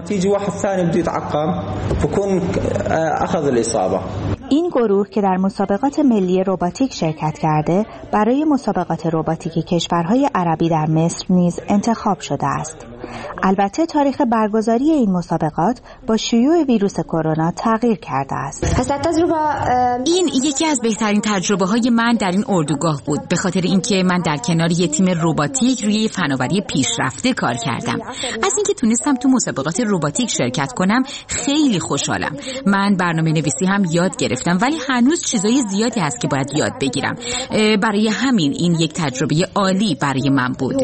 این گروه که در مسابقات ملی رباتیک شرکت کرده، برای مسابقات رباتیک کشورهای عربی در مصر نیز انتخاب شده است. البته تاریخ برگزاری این مسابقات با شیوع ویروس کرونا تغییر کرده است. این یکی از بهترین تجربه های من در این اردوگاه بود، به خاطر اینکه من در کنار یک تیم رباتیک روی فناوری پیشرفته کار کردم. از اینکه تونستم تو مسابقات رباتیک شرکت کنم خیلی خوشحالم. من برنامه نویسی هم یاد گرفتم، ولی هنوز چیزای زیادی هست که باید یاد بگیرم. برای همین این یک تجربه عالی برای من بود.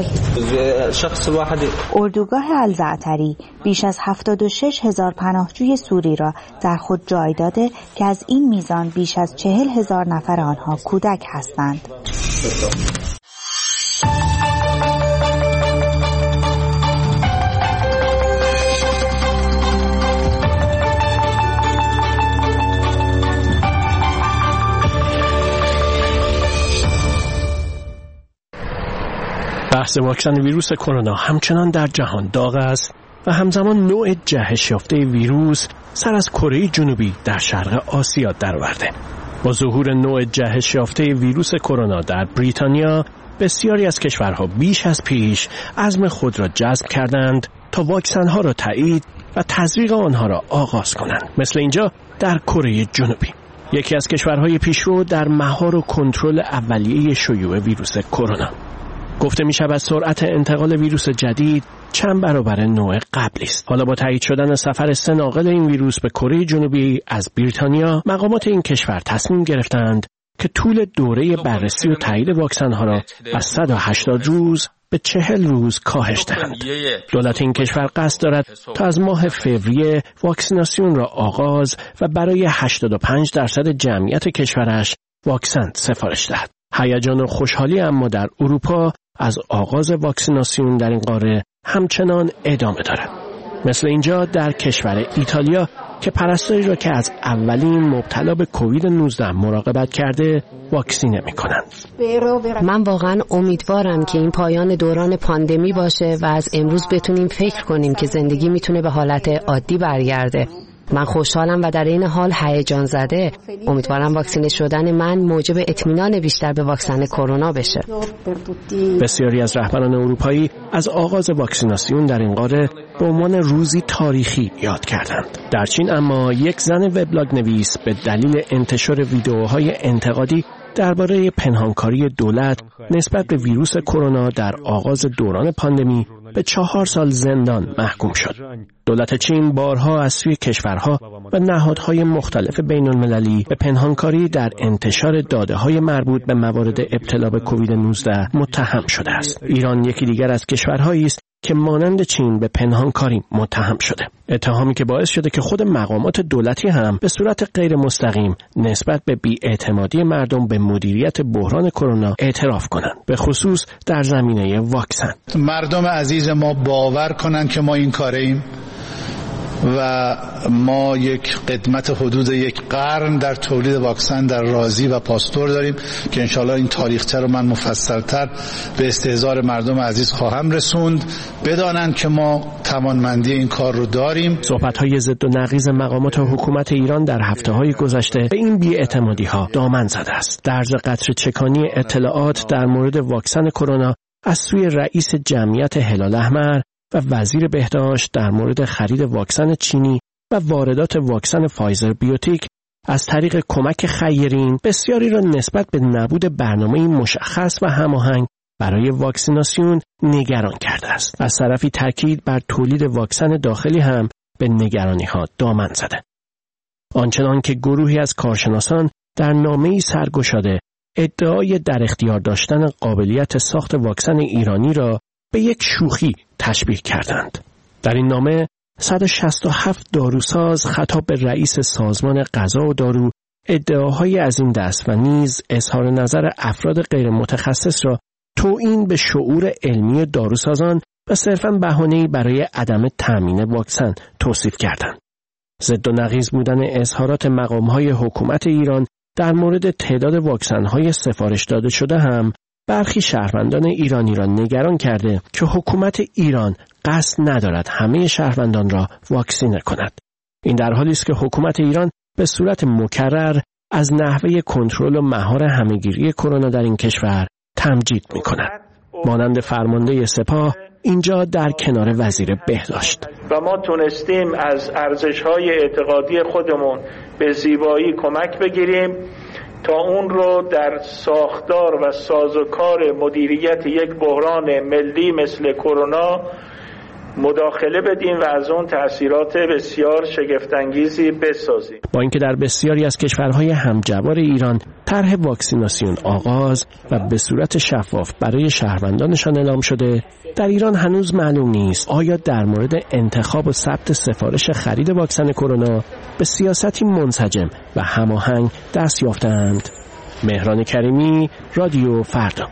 اردوگاه الزعتری بیش از هفتاد و شش هزار پناهجوی سوری را در خود جای داده که از این میزان بیش از چهل هزار نفر آنها کودک هستند. بحث واکسن ویروس کرونا همچنان در جهان داغ است و همزمان نوع جهش یافته ویروس سر از کره جنوبی در شرق آسیا درآورده. با ظهور نوع جهش یافته ویروس کرونا در بریتانیا، بسیاری از کشورها بیش از پیش عزم خود را جذب کردند تا واکسن‌ها را تایید و تزریق آنها را آغاز کنند. مثل اینجا در کره جنوبی، یکی از کشورهای پیشرو در مهار و کنترل اولیه شیوع ویروس کرونا. گفته می شود سرعت انتقال ویروس جدید چند برابر نوع قبلی است. حالا با تایید شدن سفر سه ناقل این ویروس به کره جنوبی از بریتانیا، مقامات این کشور تصمیم گرفتند که طول دوره بررسی و تایید واکسن‌ها را از صد و هشتاد روز به چهل روز کاهش دهند. دولت این کشور قصد دارد تا از ماه فوریه واکسیناسیون را آغاز و برای هشتاد و پنج درصد جمعیت کشورش واکسن سفارش دهد. هیجان و خوشحالی اما در اروپا از آغاز واکسیناسیون در این قاره همچنان ادامه دارد. مثل اینجا در کشور ایتالیا که پرستاری را که از اولین مبتلا به کووید نوزده مراقبت کرده واکسینه می‌کنند. من واقعا امیدوارم که این پایان دوران پاندمی باشه و از امروز بتونیم فکر کنیم که زندگی میتونه به حالت عادی برگرده. من خوشحالم و در این حال هیجان زده. امیدوارم واکسینه شدن من موجب اطمینان بیشتر به واکسن کرونا بشه. بسیاری از رهبران اروپایی از آغاز واکسیناسیون در این قاره به عنوان روزی تاریخی یاد کردند. در چین اما یک زن وبلاگ نویس به دلیل انتشار ویدئوهای انتقادی درباره پنهانکاری دولت نسبت به ویروس کرونا در آغاز دوران پاندمی به چهار سال زندان محکوم شد. دولت چین بارها از سوی کشورها و نهادهای مختلف بین المللی به پنهانکاری در انتشار داده‌های مربوط به موارد ابتلا به کووید نوزده متهم شده است. ایران یکی دیگر از کشورهایی است که مانند چین به پنهانکاری متهم شده. اتهامی که باعث شده که خود مقامات دولتی هم به صورت غیر مستقیم نسبت به بی‌اعتمادی مردم به مدیریت بحران کرونا اعتراف کنند، به خصوص در زمینه واکسن. مردم عزیز ما باور کنند که ما این کاریم و ما یک قدمت حدود یک قرن در تولید واکسن در رازی و پاستور داریم که انشالله این تاریخچه رو من مفصلتر به استحضار مردم عزیز خواهم رسوند. بدانند که ما توانمندی این کار رو داریم. صحبت‌های ضد و نقیض مقامات و حکومت ایران در هفته‌های گذشته به این بی‌اعتمادی‌ها دامن زده است. درز قطره چکانی اطلاعات در مورد واکسن کرونا از سوی رئیس جمعیت هلال احمر و وزیر بهداشت در مورد خرید واکسن چینی و واردات واکسن فایزر بیوتیک از طریق کمک خیرین بسیاری را نسبت به نبود برنامه مشخص و هماهنگ برای واکسیناسیون نگران کرده است. از طرفی تاکید بر تولید واکسن داخلی هم به نگرانی‌ها دامن زده. آنچنان که گروهی از کارشناسان در نامه‌ای سرگشاده ادعای در اختیار داشتن قابلیت ساخت واکسن ایرانی را به یک شوخی تشبیه کردند. در این نامه صد و شصت و هفت داروساز خطاب به رئیس سازمان غذا و دارو ادعاهای از این دست و نیز اظهار نظر افراد غیر متخصص را توهین به شعور علمی داروسازان و صرفاً بهانه‌ای برای عدم تامین واکسن توصیف کردند. ضد و نقیض بودن اظهارات مقام‌های حکومت ایران در مورد تعداد واکسن‌های سفارش داده شده هم برخی شهروندان ایرانی را نگران کرده که حکومت ایران قصد ندارد همه شهروندان را واکسینه کند. این در حالی است که حکومت ایران به صورت مکرر از نحوه کنترل و مهار همهگیری کرونا در این کشور تمجید می‌کند. مانند فرمانده سپاه اینجا در کنار وزیر بهداشت. و ما تونستیم از ارزش‌های اعتقادی خودمون به زیبایی کمک بگیریم تا اون رو در ساختار و سازوکار مدیریت یک بحران ملی مثل کرونا مداخله بدیم و از اون تأثیرات بسیار شگفت‌انگیزی بسازیم. با اینکه در بسیاری از کشورهای همجوار ایران طرح واکسیناسیون آغاز و به صورت شفاف برای شهروندانشان اعلام شده، در ایران هنوز معلوم نیست آیا در مورد انتخاب و ثبت سفارش خرید واکسن کرونا به سیاستی منسجم و هماهنگ دست یافتند. مهران کریمی، رادیو فردا.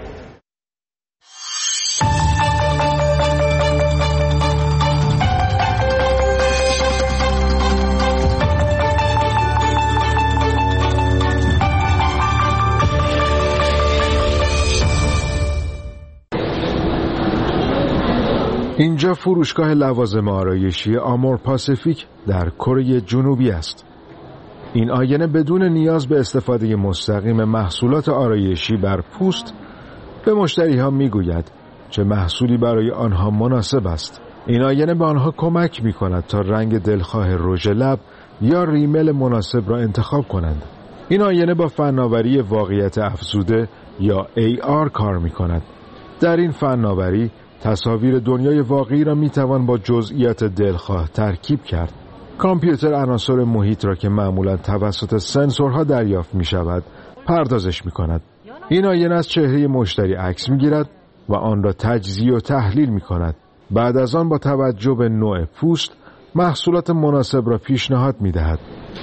اینجا فروشگاه لوازم آرایشی آمور پاسیفیک در کره جنوبی است. این آینه بدون نیاز به استفاده مستقیم محصولات آرایشی بر پوست به مشتری ها می گوید چه محصولی برای آنها مناسب است. این آینه به آنها کمک می کند تا رنگ دلخواه رژ لب یا ریمل مناسب را انتخاب کنند. این آینه با فناوری واقعیت افزوده یا ای آر کار می کند. در این فناوری تصاویر دنیای واقعی را میتوان با جزئیات دلخواه ترکیب کرد. کامپیوتر عناصر محیط را که معمولا توسط سنسورها دریافت می شود پردازش می کند. این آینه از چهره مشتری عکس می گیرد و آن را تجزیه و تحلیل می کند. بعد از آن با توجه به نوع پوست محصولات مناسب را پیشنهاد می دهد.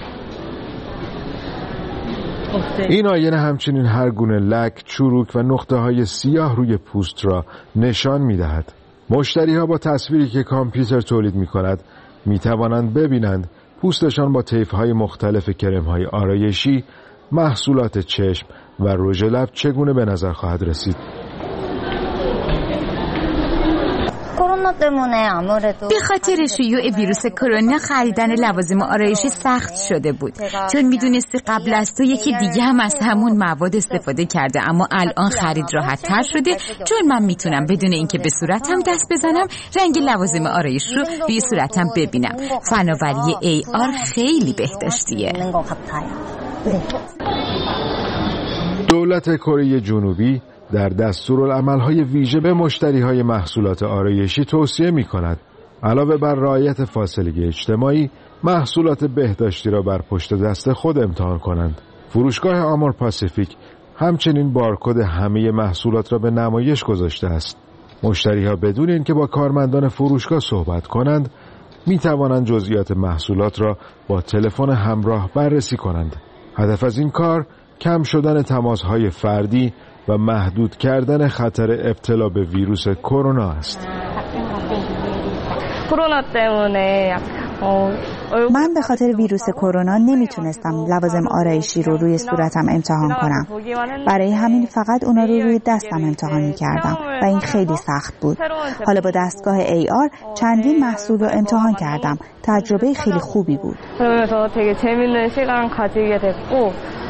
این آینه همچنین هر گونه لک، چروک و نقطه های سیاه روی پوست را نشان می دهد. مشتری ها با تصویری که کامپیوتر تولید می کند می توانند ببینند پوستشان با طیف های مختلف کرم های آرایشی، محصولات چشم و رژ لب چگونه به نظر خواهد رسید. به خاطر شیوع ویروس کرونا خریدن لوازم آرایشی سخت شده بود، چون میدونستی قبل از تو یکی دیگه هم از همون مواد استفاده کرده، اما الان خرید راحت تر شده چون من میتونم بدون اینکه به صورتم دست بزنم رنگ لوازم آرایش رو روی صورتم ببینم. فناوری ای آر خیلی بهداشتیه. دولت کره جنوبی در دستورالعمل‌های ویژه به مشتری‌های محصولات آرایشی توصیه می‌کند علاوه بر رعایت فاصله اجتماعی محصولات بهداشتی را بر پشت دست خود امتحان کنند. فروشگاه آمور پاسیفیک همچنین بارکد همه محصولات را به نمایش گذاشته است. مشتری‌ها بدون اینکه با کارمندان فروشگاه صحبت کنند می‌توانند جزئیات محصولات را با تلفن همراه بررسی کنند. هدف از این کار کم شدن تماس‌های فردی و محدود کردن خطر ابتلا به ویروس کرونا است. من به خاطر ویروس کرونا نمیتونستم لوازم آرایشی رو روی صورتم امتحان کنم. برای همین فقط اونا رو روی دستم امتحان میکردم و این خیلی سخت بود. حالا با دستگاه ای آر چندین محصول رو امتحان کردم. تجربه خیلی خوبی بود.